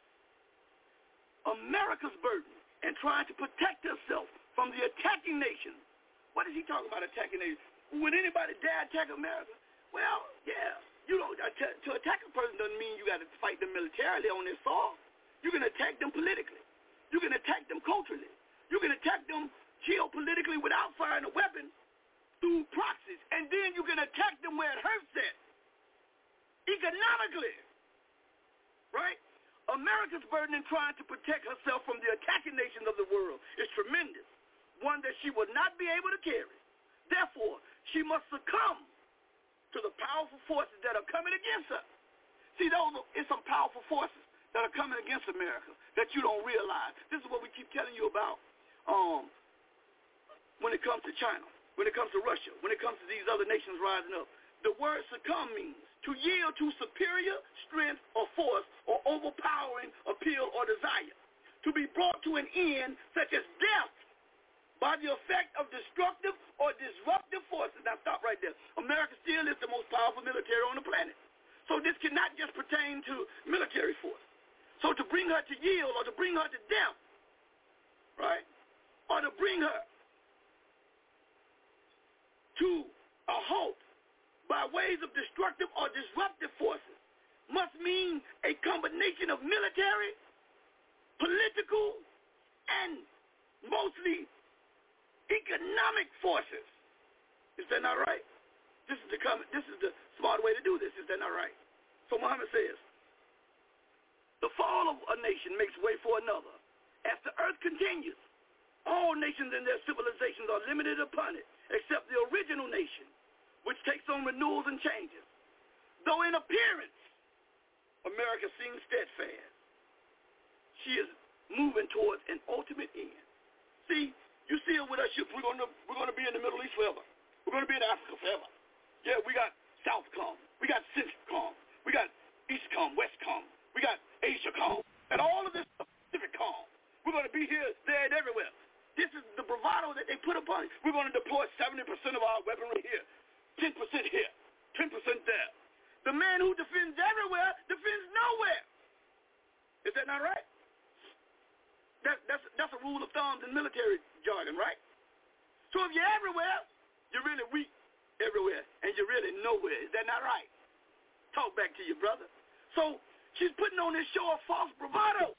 America's burden in trying to protect herself from the attacking nations. What is he talking about, attacking nations? Would anybody dare attack America? Well, yeah. You know, to attack a person doesn't mean you got to fight them militarily on their soil. You can attack them politically. You can attack them culturally. You can attack them geopolitically without firing a weapon through proxies. And then you can attack them where it hurts it. Economically. Right? America's burden in trying to protect herself from the attacking nations of the world is tremendous, one that she will not be able to carry. Therefore, she must succumb to the powerful forces that are coming against her. See, those are, it's some powerful forces that are coming against America that you don't realize. This is what we keep telling you about um, when it comes to China, when it comes to Russia, when it comes to these other nations rising up. The word succumb means to yield to superior strength or force or overpowering appeal or desire, to be brought to an end such as death by the effect of destructive or disruptive forces. Now stop right there. America still is the most powerful military on the planet. So this cannot just pertain to military force. So to bring her to yield or to bring her to death, right, or to bring her to a halt by ways of destructive or disruptive forces must mean a combination of military, political, and mostly economic forces. Is that not right? This is the com- this is the smart way to do this. Is that not right? So Muhammad says, the fall of a nation makes way for another. As the earth continues, all nations and their civilizations are limited upon it, except the original nation, which takes on renewals and changes. Though in appearance, America seems steadfast, she is moving towards an ultimate end. See, you see it with us. We're going to we're going to be in the Middle East forever. We're going to be in Africa forever. Yeah, we got Southcom, we got Centralcom, we got Eastcom, Westcom, we got AsiaCom, and all of this Pacificcom. We're going to be here, there, and everywhere. This is the bravado that they put upon it. We're going to deploy seventy percent of our weaponry here, ten percent here, ten percent there. The man who defends everywhere defends nowhere. Is that not right? That, that's, that's a rule of thumb in military jargon, right? So if you're everywhere, you're really weak everywhere, and you're really nowhere. Is that not right? Talk back to your brother. So she's putting on this show of false bravado.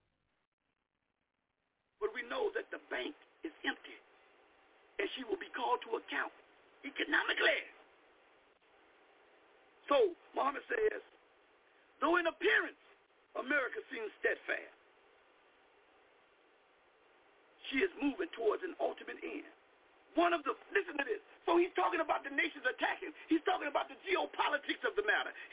But we know that the bank is empty, and she will be called to account economically. So Muhammad says, though in appearance, America seems steadfast, she is moving towards an ultimate end. One of the, listen to this. So he's talking about the nations attacking. He's talking about the geopolitics of the matter.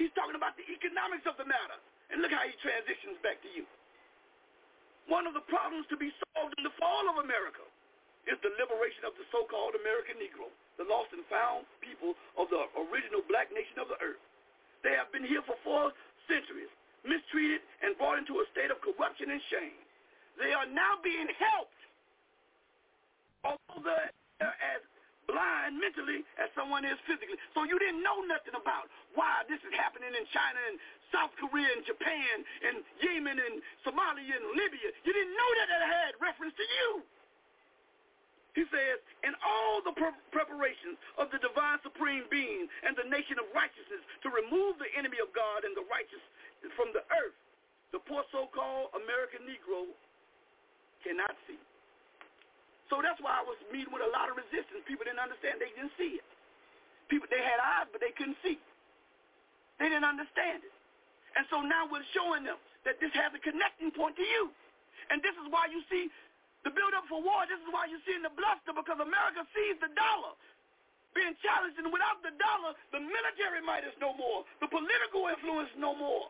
generation of the so-called American Negro, the lost and found people of the original black nation of the earth. They have been here for four centuries, mistreated and brought into a state of corruption and shame. They are now being helped, although they're as blind mentally as someone is physically. So you didn't know nothing about why this is happening in China and South Korea and Japan and Yemen and Somalia and Libya. You didn't know that it had reference to you. He says, in all the pre- preparations of the divine supreme being and the nation of righteousness to remove the enemy of God and the righteous from the earth, the poor so-called American Negro cannot see. So that's why I was meeting with a lot of resistance. People didn't understand. They didn't see it. People, they had eyes, but they couldn't see. They didn't understand it. And so now we're showing them that this has a connecting point to you. And this is why you see the build-up for war. This is why you're seeing the bluster, because America sees the dollar being challenged. And without the dollar, the military might is no more. The political influence no more.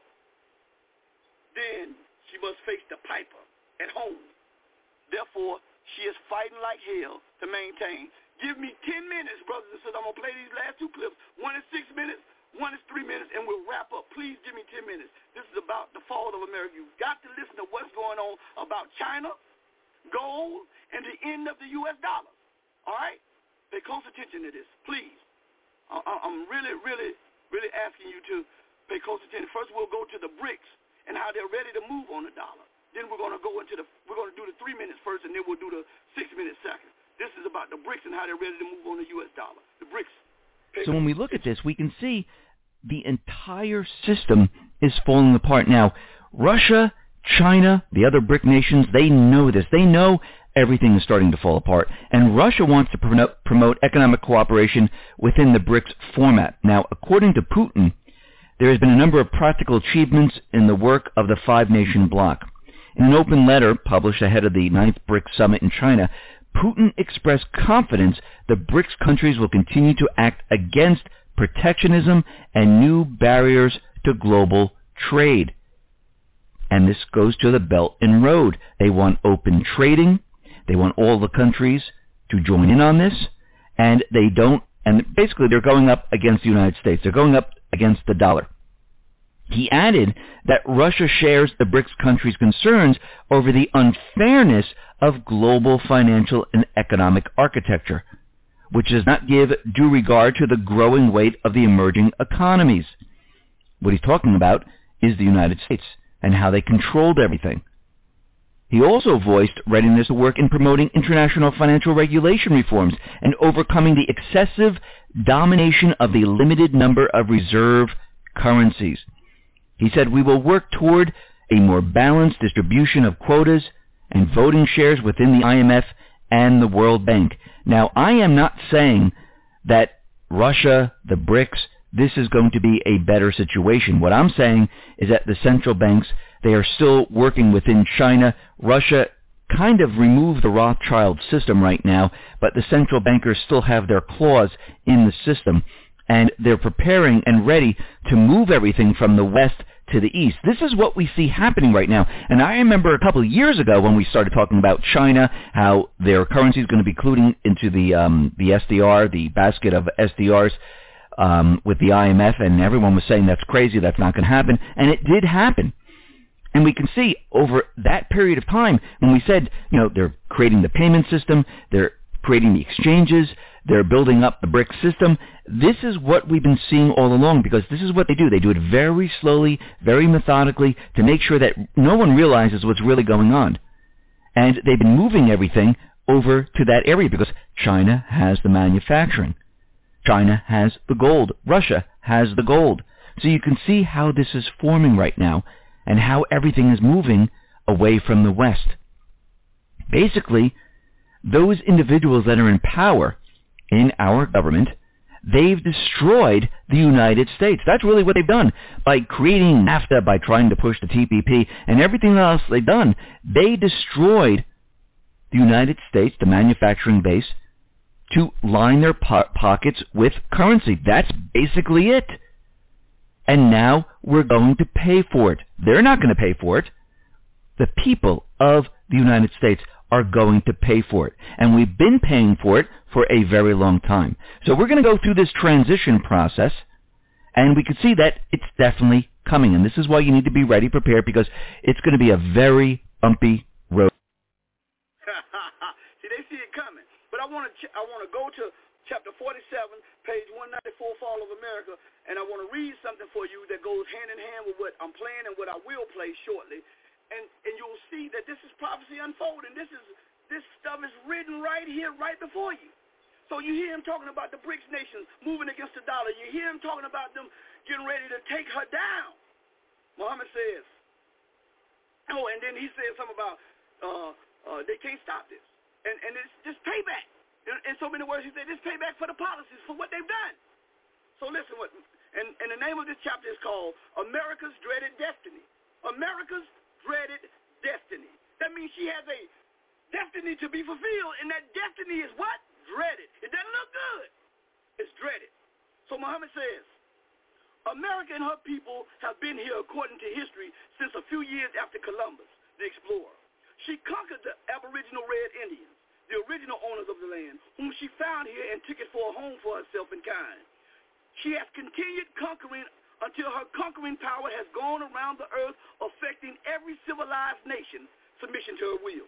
Then she must face the piper at home. Therefore, she is fighting like hell to maintain. Give me ten minutes, brothers and sisters. I'm going to play these last two clips. One is six minutes, one is three minutes, and we'll wrap up. Please give me ten minutes. This is about the fall of America. You've got to listen to what's going on about China, gold, and the end of the U S dollar. All right? Pay close attention to this, please. I'm really, really, really asking you to pay close attention. First, we'll go to the BRICS and how they're ready to move on the dollar. Then we're going to go into the, we're going to do the three minutes first, and then we'll do the six minutes second. This is about the BRICS and how they're ready to move on the U S dollar. The BRICS. So when we look at this, we can see the entire system is falling apart. Now, Russia, China, the other BRIC nations, they know this. They know everything is starting to fall apart. And Russia wants to promote economic cooperation within the BRICS format. Now, according to Putin, there has been a number of practical achievements in the work of the five-nation bloc. In an open letter published ahead of the ninth BRICS summit in China, Putin expressed confidence that BRICS countries will continue to act against protectionism and new barriers to global trade. And this goes to the Belt and Road. They want open trading. They want all the countries to join in on this. And they don't, and basically they're going up against the United States. They're going up against the dollar. He added that Russia shares the BRICS countries' concerns over the unfairness of global financial and economic architecture, which does not give due regard to the growing weight of the emerging economies. What he's talking about is the United States and how they controlled everything. He also voiced readiness to work in promoting international financial regulation reforms and overcoming the excessive domination of the limited number of reserve currencies. He said, we will work toward a more balanced distribution of quotas and voting shares within the I M F and the World Bank. Now, I am not saying that Russia, the BRICS, this is going to be a better situation. What I'm saying is that the central banks, they are still working within China. Russia kind of removed the Rothschild system right now, but the central bankers still have their claws in the system. And they're preparing and ready to move everything from the west to the east. This is what we see happening right now. And I remember a couple of years ago when we started talking about China, how their currency is going to be including into the um, the S D R, the basket of S D Rs um, with the I M F, and everyone was saying that's crazy, that's not going to happen. And it did happen. And we can see over that period of time, when we said, you know, they're creating the payment system, they're creating the exchanges, they're building up the BRICS system. This is what we've been seeing all along, because this is what they do. They do it very slowly, very methodically, to make sure that no one realizes what's really going on. And they've been moving everything over to that area because China has the manufacturing. China has the gold. Russia has the gold. So you can see how this is forming right now and how everything is moving away from the West. Basically, those individuals that are in power in our government, they've destroyed the United States. That's really what they've done. By creating NAFTA, by trying to push the T P P, and everything else they've done, they destroyed the United States, the manufacturing base, to line their po- pockets with currency. That's basically it. And now we're going to pay for it. They're not going to pay for it. The people of the United States are going to pay for it. And we've been paying for it for a very long time. So we're going to go through this transition process, and we can see that it's definitely coming. And this is why you need to be ready, prepared, because it's going to be a very bumpy road. See, they see it coming. But I want to ch- I want to go to chapter forty-seven, page one ninety-four, Fall of America, and I want to read something for you that goes hand in hand with what I'm playing and what I will play shortly. And and you'll see that this is prophecy unfolding. This is this stuff is written right here, right before you. So you hear him talking about the BRICS nations moving against the dollar. You hear him talking about them getting ready to take her down. Muhammad says, oh, and then he says something about uh, uh, they can't stop this. And and it's just payback. In, in so many words, he said, this payback for the policies, for what they've done. So listen, what, and, and the name of this chapter is called America's Dreaded Destiny. America's Dreaded Destiny. That means she has a destiny to be fulfilled, and that destiny is what? Dreaded. It doesn't look good. It's dreaded. So Muhammad says, America and her people have been here, according to history, since a few years after Columbus, the explorer. She conquered the aboriginal Red Indians, the original owners of the land, whom she found here and took it for a home for herself and kind. She has continued conquering until her conquering power has gone around the earth, affecting every civilized nation, submission to her will.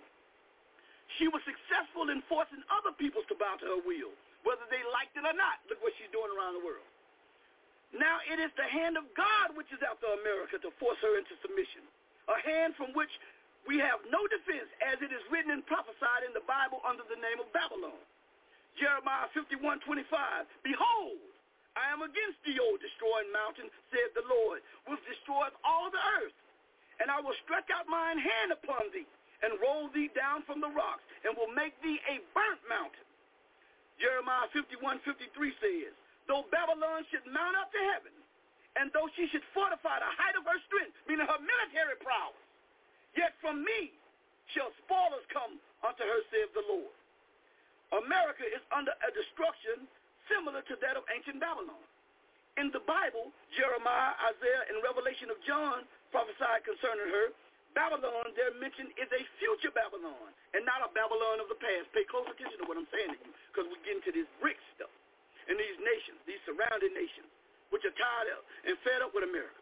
She was successful in forcing other peoples to bow to her will, whether they liked it or not. Look what she's doing around the world. Now it is the hand of God which is after America to force her into submission, a hand from which we have no defense, as it is written and prophesied in the Bible under the name of Babylon. Jeremiah fifty-one twenty-five, behold, I am against thee, O destroying mountain, saith the Lord, which destroys all the earth. And I will stretch out mine hand upon thee, and roll thee down from the rocks, and will make thee a burnt mountain. Jeremiah fifty-one fifty-three says, though Babylon should mount up to heaven, and though she should fortify the height of her strength, meaning her military prowess, yet from me shall spoilers come unto her, saith the Lord. America is under a destruction similar to that of ancient Babylon. In the Bible, Jeremiah, Isaiah, and Revelation of John prophesied concerning her. Babylon, there mentioned, is a future Babylon and not a Babylon of the past. Pay close attention to what I'm saying to you, because we get into this BRICS stuff. And these nations, these surrounding nations, which are tied up and fed up with America.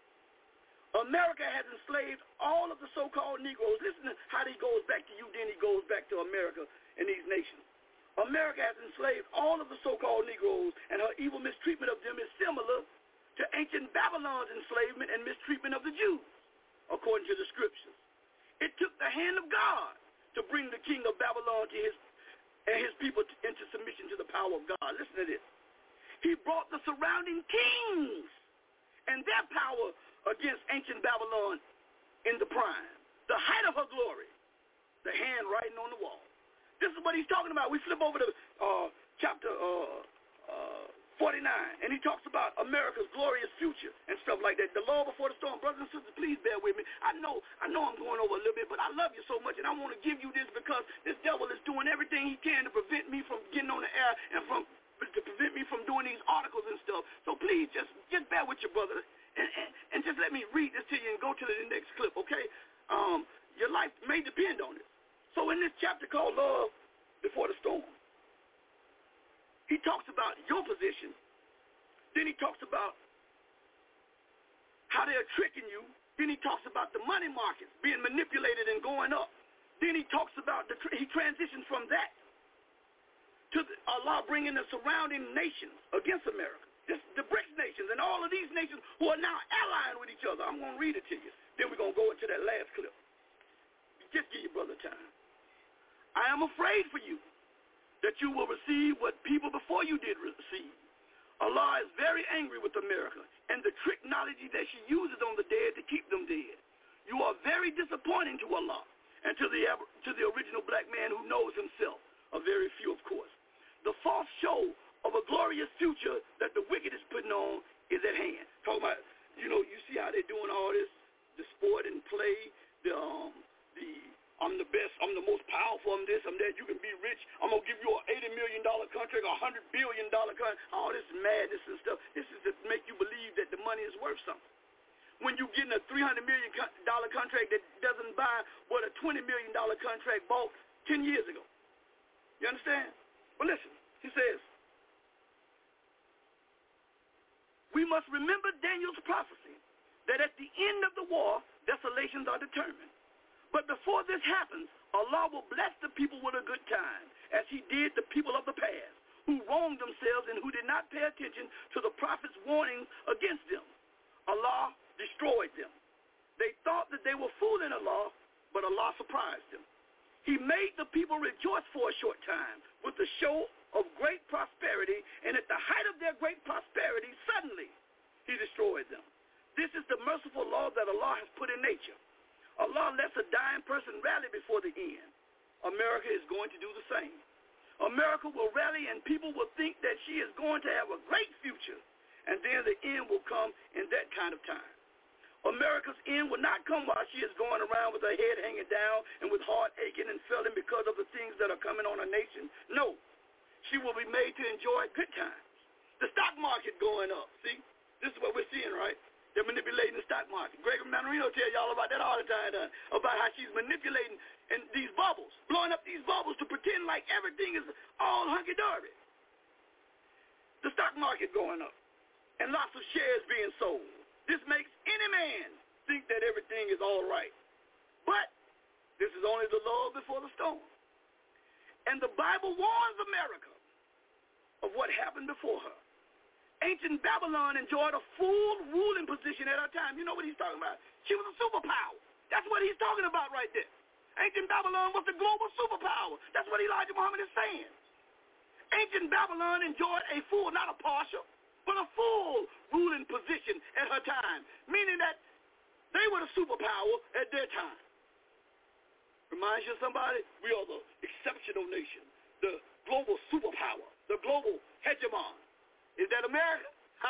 America has enslaved all of the so-called Negroes. Listen to how he goes back to you, then he goes back to America and these nations. America has enslaved all of the so-called Negroes, and her evil mistreatment of them is similar to ancient Babylon's enslavement and mistreatment of the Jews, according to the scriptures. It took the hand of God to bring the king of Babylon to his and his people into submission to the power of God. Listen to this. He brought the surrounding kings and their power against ancient Babylon in the prime, the height of her glory, the hand writing on the wall. This is what he's talking about. We flip over to uh, chapter uh, uh, forty-nine, and he talks about America's glorious future and stuff like that. The law before the storm. Brothers and sisters, please bear with me. I know I know I'm going over a little bit, but I love you so much, and I want to give you this because this devil is doing everything he can to prevent me from getting on the air and from to prevent me from doing these articles and stuff. So please just, just bear with your brother, and, and, and just let me read this to you and go to the next clip, okay? Um, your life may depend on it. So in this chapter called Love Before the Storm, he talks about your position. Then he talks about how they're tricking you. Then he talks about the money markets being manipulated and going up. Then he talks about, the he transitions from that to the, Allah bringing the surrounding nations against America. This, the BRICS nations and all of these nations who are now allying with each other. I'm going to read it to you. Then we're going to go into that last clip. Just give your brother time. I am afraid for you that you will receive what people before you did receive. Allah is very angry with America and the technology that she uses on the dead to keep them dead. You are very disappointing to Allah and to the, to the original black man who knows himself, a very few, of course. The false show of a glorious future that the wicked is putting on is at hand. Talking about, you know, you see how they're doing all this, the sport and play, the, um, the, I'm the best, I'm the most powerful, I'm this, I'm that, you can be rich, I'm going to give you an eighty million dollars contract, a one hundred billion dollars contract, all this madness and stuff. This is to make you believe that the money is worth something. When you're getting a three hundred million dollars contract that doesn't buy what a twenty million dollars contract bought ten years ago. You understand? Well, listen, he says, we must remember Daniel's prophecy that at the end of the war, desolations are determined. But before this happens, Allah will bless the people with a good time, as he did the people of the past, who wronged themselves and who did not pay attention to the prophet's warning against them. Allah destroyed them. They thought that they were fooling Allah, but Allah surprised them. He made the people rejoice for a short time with the show of great prosperity, and at the height of their great prosperity, suddenly he destroyed them. This is the merciful law that Allah has put in nature. Allah lets a dying person rally before the end. America is going to do the same. America will rally, and people will think that she is going to have a great future, and then the end will come in that kind of time. America's end will not come while she is going around with her head hanging down and with heart aching and failing because of the things that are coming on her nation. No, she will be made to enjoy good times. The stock market going up. See, this is what we're seeing, right? They're manipulating the stock market. Gregory Manarino tells y'all about that all the time, uh, about how she's manipulating and these bubbles, blowing up these bubbles to pretend like everything is all hunky-dory. The stock market going up and lots of shares being sold. This makes any man think that everything is all right. But this is only the lull before the storm. And the Bible warns America of what happened before her. Ancient Babylon enjoyed a full ruling position at her time. You know what he's talking about? She was a superpower. That's what he's talking about right there. Ancient Babylon was the global superpower. That's what Elijah Muhammad is saying. Ancient Babylon enjoyed a full, not a partial, but a full ruling position at her time, meaning that they were the superpower at their time. Reminds you of somebody? We are the exceptional nation, the global superpower, the global hegemon. Is that America?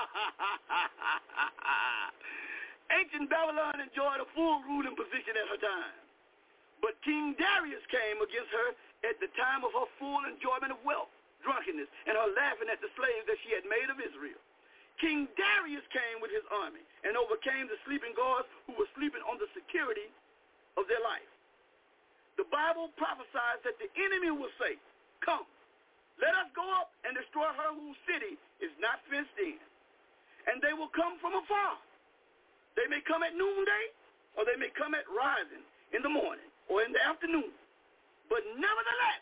Ancient Babylon enjoyed a full ruling position at her time. But King Darius came against her at the time of her full enjoyment of wealth, drunkenness, and her laughing at the slaves that she had made of Israel. King Darius came with his army and overcame the sleeping guards who were sleeping on the security of their life. The Bible prophesies that the enemy will say, come, let us go up and destroy her whose city is not fenced in. And they will come from afar. They may come at noonday, or they may come at rising in the morning or in the afternoon. But nevertheless,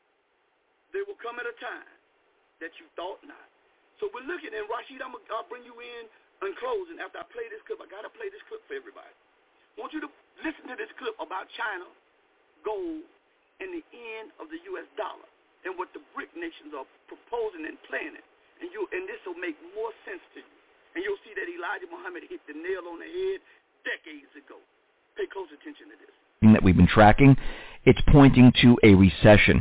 they will come at a time that you thought not. So we're looking, and Rashid, I'm, I'll bring you in in closing. After I play this clip, I got to play this clip for everybody. I want you to listen to this clip about China, gold, and the end of the U S dollar, and what the BRIC nations are proposing and planning. And you, and this will make more sense to you. And you'll see that Elijah Muhammad hit the nail on the head decades ago. Pay close attention to this. That we've been tracking, it's pointing to a recession.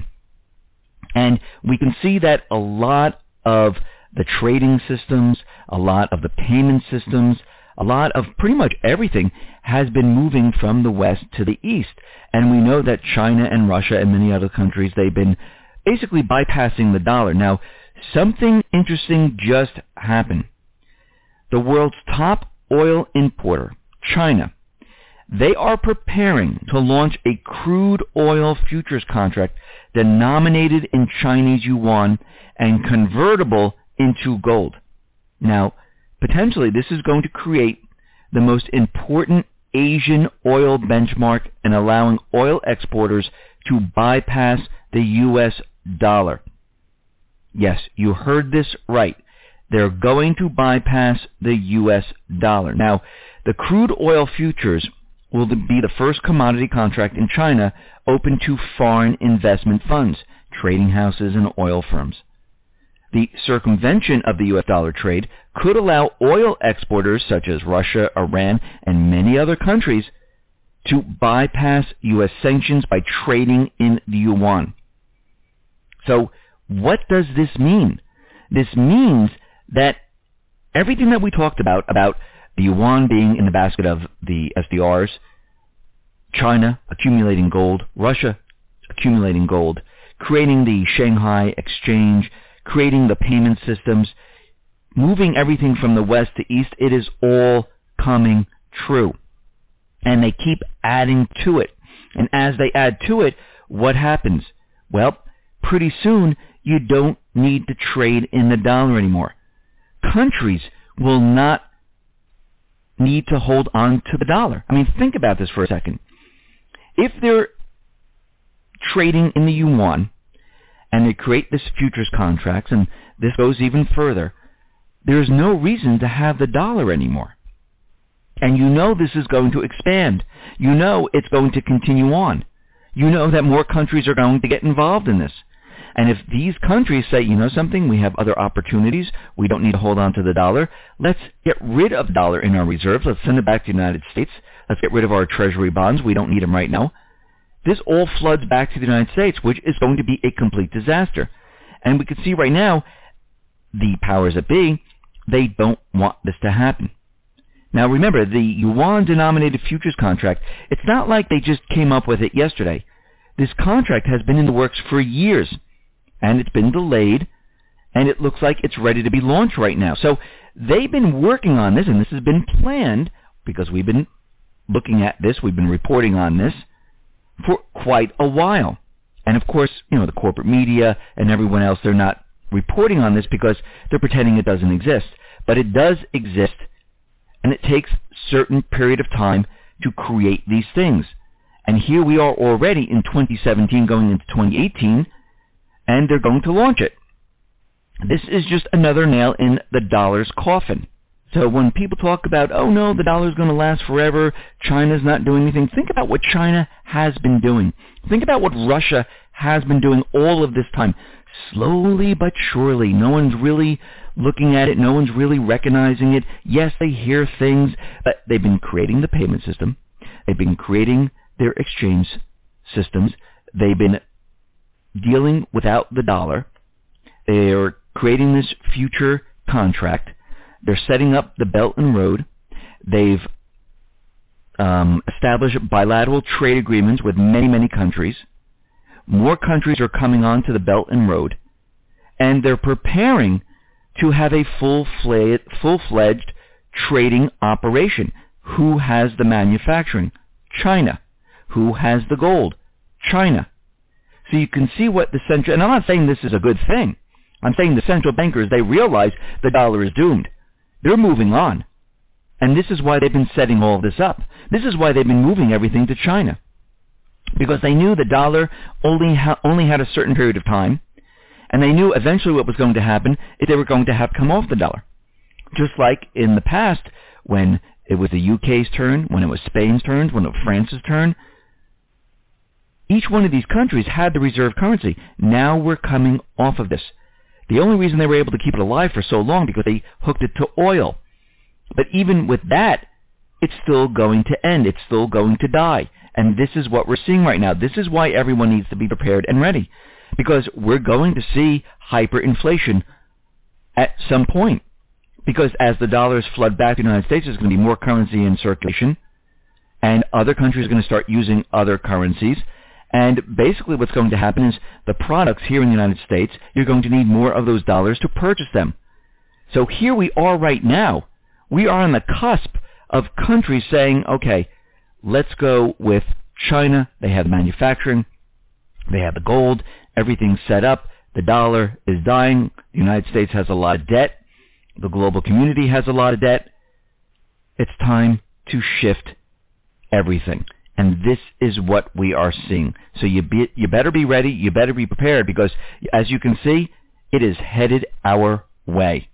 And we can see that a lot of the trading systems, a lot of the payment systems, a lot of pretty much everything has been moving from the west to the east. And we know that China and Russia and many other countries, they've been basically bypassing the dollar. Now, something interesting just happened. The world's top oil importer, China, they are preparing to launch a crude oil futures contract denominated in Chinese yuan and convertible into gold. Now, potentially this is going to create the most important Asian oil benchmark in allowing oil exporters to bypass the U S dollar. Yes, you heard this right. They're going to bypass the U S dollar. Now, the crude oil futures will be the first commodity contract in China open to foreign investment funds, trading houses, and oil firms. The circumvention of the U S dollar trade could allow oil exporters such as Russia, Iran, and many other countries to bypass U S sanctions by trading in the yuan. So what does this mean? This means that everything that we talked about, about the yuan being in the basket of the S D Rs, China accumulating gold, Russia accumulating gold, creating the Shanghai exchange, creating the payment systems, moving everything from the west to east, it is all coming true. And they keep adding to it. And as they add to it, what happens? Well, pretty soon you don't need to trade in the dollar anymore. Countries will not need to hold on to the dollar. I mean, think about this for a second. If they're trading in the yuan and they create this futures contracts, and this goes even further, there's no reason to have the dollar anymore. And you know this is going to expand. You know it's going to continue on. You know that more countries are going to get involved in this. And if these countries say, you know something, we have other opportunities, we don't need to hold on to the dollar, let's get rid of the dollar in our reserves, let's send it back to the United States, let's get rid of our treasury bonds, we don't need them right now. This all floods back to the United States, which is going to be a complete disaster. And we can see right now, the powers that be, they don't want this to happen. Now remember, the yuan-denominated futures contract, it's not like they just came up with it yesterday. This contract has been in the works for years, and it's been delayed, and it looks like it's ready to be launched right now. So they've been working on this, and this has been planned, because we've been looking at this, we've been reporting on this for quite a while. And of course, you know, the corporate media and everyone else, they're not reporting on this because they're pretending it doesn't exist. But it does exist, and it takes a certain period of time to create these things. And here we are already in twenty seventeen going into twenty eighteen, and they're going to launch it. This is just another nail in the dollar's coffin. So when people talk about, oh no, the dollar's going to last forever, China's not doing anything, think about what China has been doing. Think about what Russia has been doing all of this time. Slowly but surely. No one's really looking at it. No one's really recognizing it. Yes, they hear things, but they've been creating the payment system. They've been creating their exchange systems. They've been dealing without the dollar. They're creating this future contract. They're setting up the Belt and Road. They've um, established bilateral trade agreements with many, many countries. More countries are coming on to the Belt and Road. And they're preparing to have a full-fledged, full-fledged trading operation. Who has the manufacturing? China. Who has the gold? China. So you can see what the central... And I'm not saying this is a good thing. I'm saying the central bankers, they realize the dollar is doomed. They're moving on. And this is why they've been setting all this up. This is why they've been moving everything to China. Because they knew the dollar only, ha- only had a certain period of time. And they knew eventually what was going to happen if they were going to have come off the dollar. Just like in the past, when it was the U K's turn, when it was Spain's turn, when it was France's turn. Each one of these countries had the reserve currency. Now we're coming off of this. The only reason they were able to keep it alive for so long because they hooked it to oil. But even with that, it's still going to end. It's still going to die. And this is what we're seeing right now. This is why everyone needs to be prepared and ready. Because we're going to see hyperinflation at some point. Because as the dollars flood back to the United States, there's going to be more currency in circulation. And other countries are going to start using other currencies. And basically what's going to happen is the products here in the United States, you're going to need more of those dollars to purchase them. So here we are right now. We are on the cusp of countries saying, okay, let's go with China. They have manufacturing. They have the gold. Everything's set up. The dollar is dying. The United States has a lot of debt. The global community has a lot of debt. It's time to shift everything. And this is what we are seeing. So you be, you better be ready. You better be prepared because, as you can see, it is headed our way.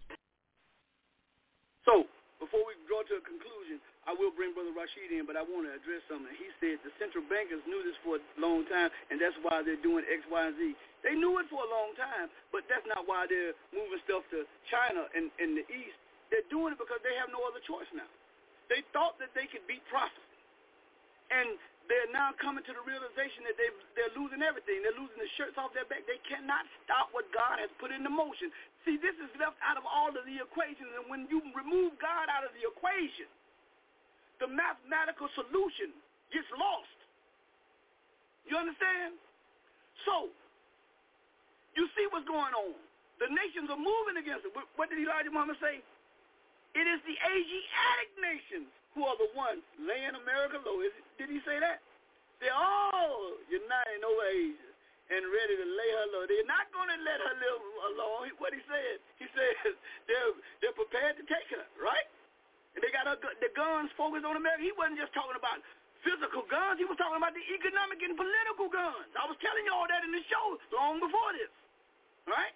So, before we draw to a conclusion, I will bring Brother Rashid in, but I want to address something. He said the central bankers knew this for a long time, and that's why they're doing X, Y, and Z. They knew it for a long time, but that's not why they're moving stuff to China and in the East. They're doing it because they have no other choice now. They thought that they could beat profit. And they're now coming to the realization that they've, they're losing everything. They're losing the shirts off their back. They cannot stop what God has put into motion. See, this is left out of all of the equations. And when you remove God out of the equation, the mathematical solution gets lost. You understand? So, you see what's going on. The nations are moving against it. What did Elijah Muhammad say? It is the Asiatic nations who are the ones laying America low. Is it, did he say that? They're all united over Asia and ready to lay her low. They're not going to let her live alone. What he said, he said they're, they're prepared to take her, right? And they got her, the guns focused on America. He wasn't just talking about physical guns. He was talking about the economic and political guns. I was telling you all that in the show long before this, right?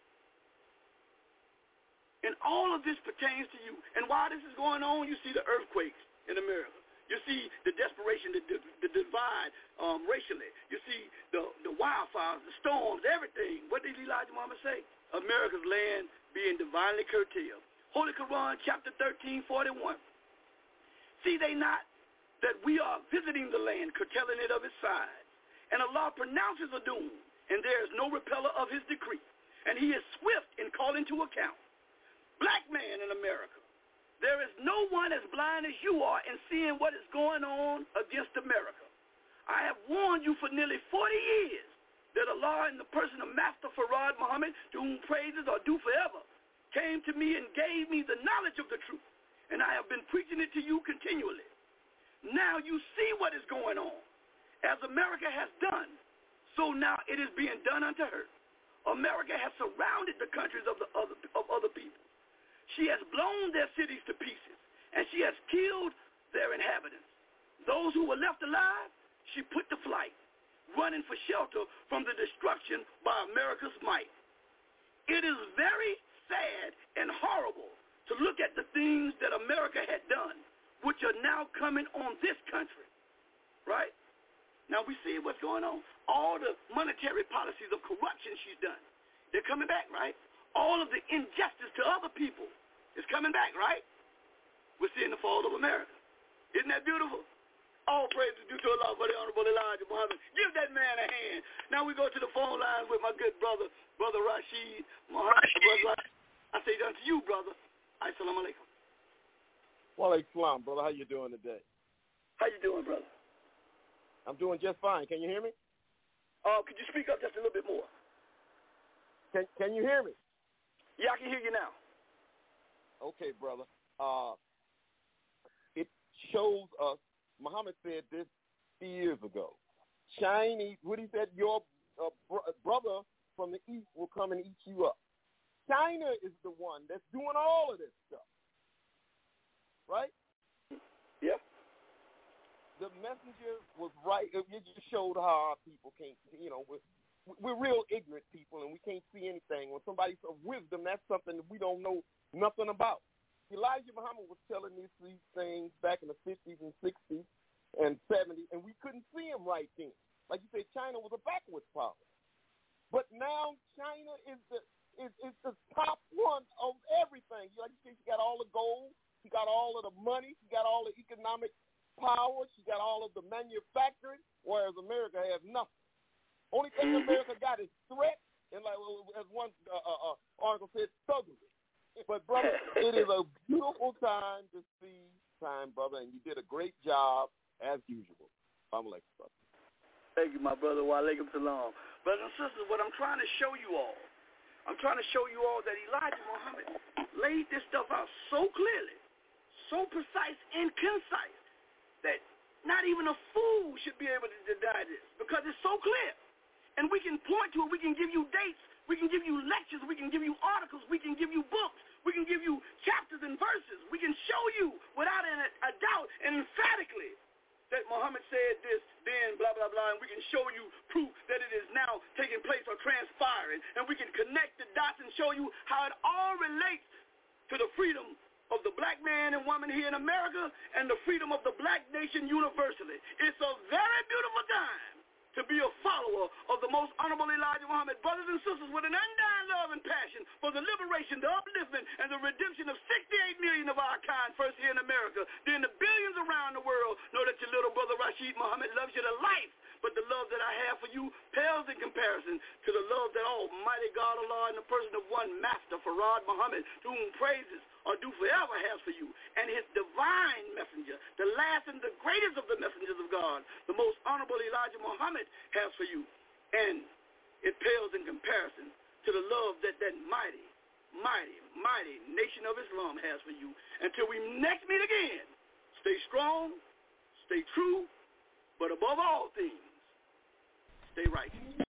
And all of this pertains to you. And while this is going on, you see the earthquakes in America. You see the desperation, the, the divide um, racially. You see the, the wildfires, the storms, everything. What did Elijah Muhammad say? America's land being divinely curtailed. Holy Quran, chapter thirteen, forty-one. See they not that we are visiting the land, curtailing it of its sides. And Allah pronounces a doom, and there is no repeller of his decree. And he is swift in calling to account. Black man in America. There is no one as blind as you are in seeing what is going on against America. I have warned you for nearly forty years that Allah in the person of Master Farad Muhammad, to whom praises are due forever, came to me and gave me the knowledge of the truth, and I have been preaching it to you continually. Now you see what is going on. As America has done, so now it is being done unto her. America has surrounded the countries of, the other, of other people. She has blown their cities to pieces, and she has killed their inhabitants. Those who were left alive, she put to flight, running for shelter from the destruction by America's might. It is very sad and horrible to look at the things that America had done, which are now coming on this country, right? Now we see what's going on. All the monetary policies of corruption she's done, they're coming back, right? All of the injustice to other people is coming back, right? We're seeing the fall of America. Isn't that beautiful? All praise is due to Allah for the Honorable Elijah Muhammad. Give that man a hand. Now we go to the phone lines with my good brother, Brother Rashid Muhammad. Brother, I say unto you, brother, Assalamu alaikum. Wa alaikum salam, brother. How you doing today? How you doing, brother? I'm doing just fine. Can you hear me? Uh, could you speak up just a little bit more? Can Can you hear me? Yeah, I can hear you now. Okay, brother. Uh, it shows us, Muhammad said this years ago, Chinese, what he said, your uh, br- brother from the east will come and eat you up. China is the one that's doing all of this stuff. Right? Yeah. The messenger was right. It just showed how our people can't, you know, we're, we're real ignorant people and we can't see anything. When somebody's of wisdom, that's something that we don't know nothing about. Elijah Muhammad was telling us these things back in the fifties and sixties and seventies, and we couldn't see him right then. Like you said, China was a backwards power. But now China is the is, is the top one of everything. Like you said, she got all the gold, she got all of the money, she got all the economic power, she got all of the manufacturing, whereas America has nothing. Only thing America got is threat, and like as one uh, uh, uh, article said, thuggery. But, brother, it is a beautiful time to see time, brother, and you did a great job, as usual. I'm like, brother. Thank you, my brother. Wa alaikum salam. Brothers and sisters, what I'm trying to show you all, I'm trying to show you all that Elijah Muhammad laid this stuff out so clearly, so precise and concise, that not even a fool should be able to deny this, because it's so clear. And we can point to it. We can give you dates. We can give you lectures. We can give you articles. We can give you books. We can give you chapters and verses. We can show you without a, a doubt and emphatically that Muhammad said this, then blah, blah, blah, and we can show you proof that it is now taking place or transpiring, and we can connect the dots and show you how it all relates to the freedom of the black man and woman here in America and the freedom of the black nation universally. It's a very beautiful time to be a follower of the most honorable Elijah Muhammad, brothers and sisters, with an undying love and passion for the liberation, the upliftment, and the redemption of sixty-eight million of our kind, first here in America. Then the billions around the world know that your little brother Rashid Muhammad loves you to life, but the love that I have for you pales in comparison to the love that Almighty God Allah in the person of one Master, Farad Muhammad, to whom praises are due forever, has for you, and his divine messenger, the last and the greatest of the messengers of God, the most honorable Elijah Muhammad, has for you. And it pales in comparison to the love that that mighty, mighty, mighty nation of Islam has for you. Until we next meet again, stay strong, stay true, But above all things, stay righteous.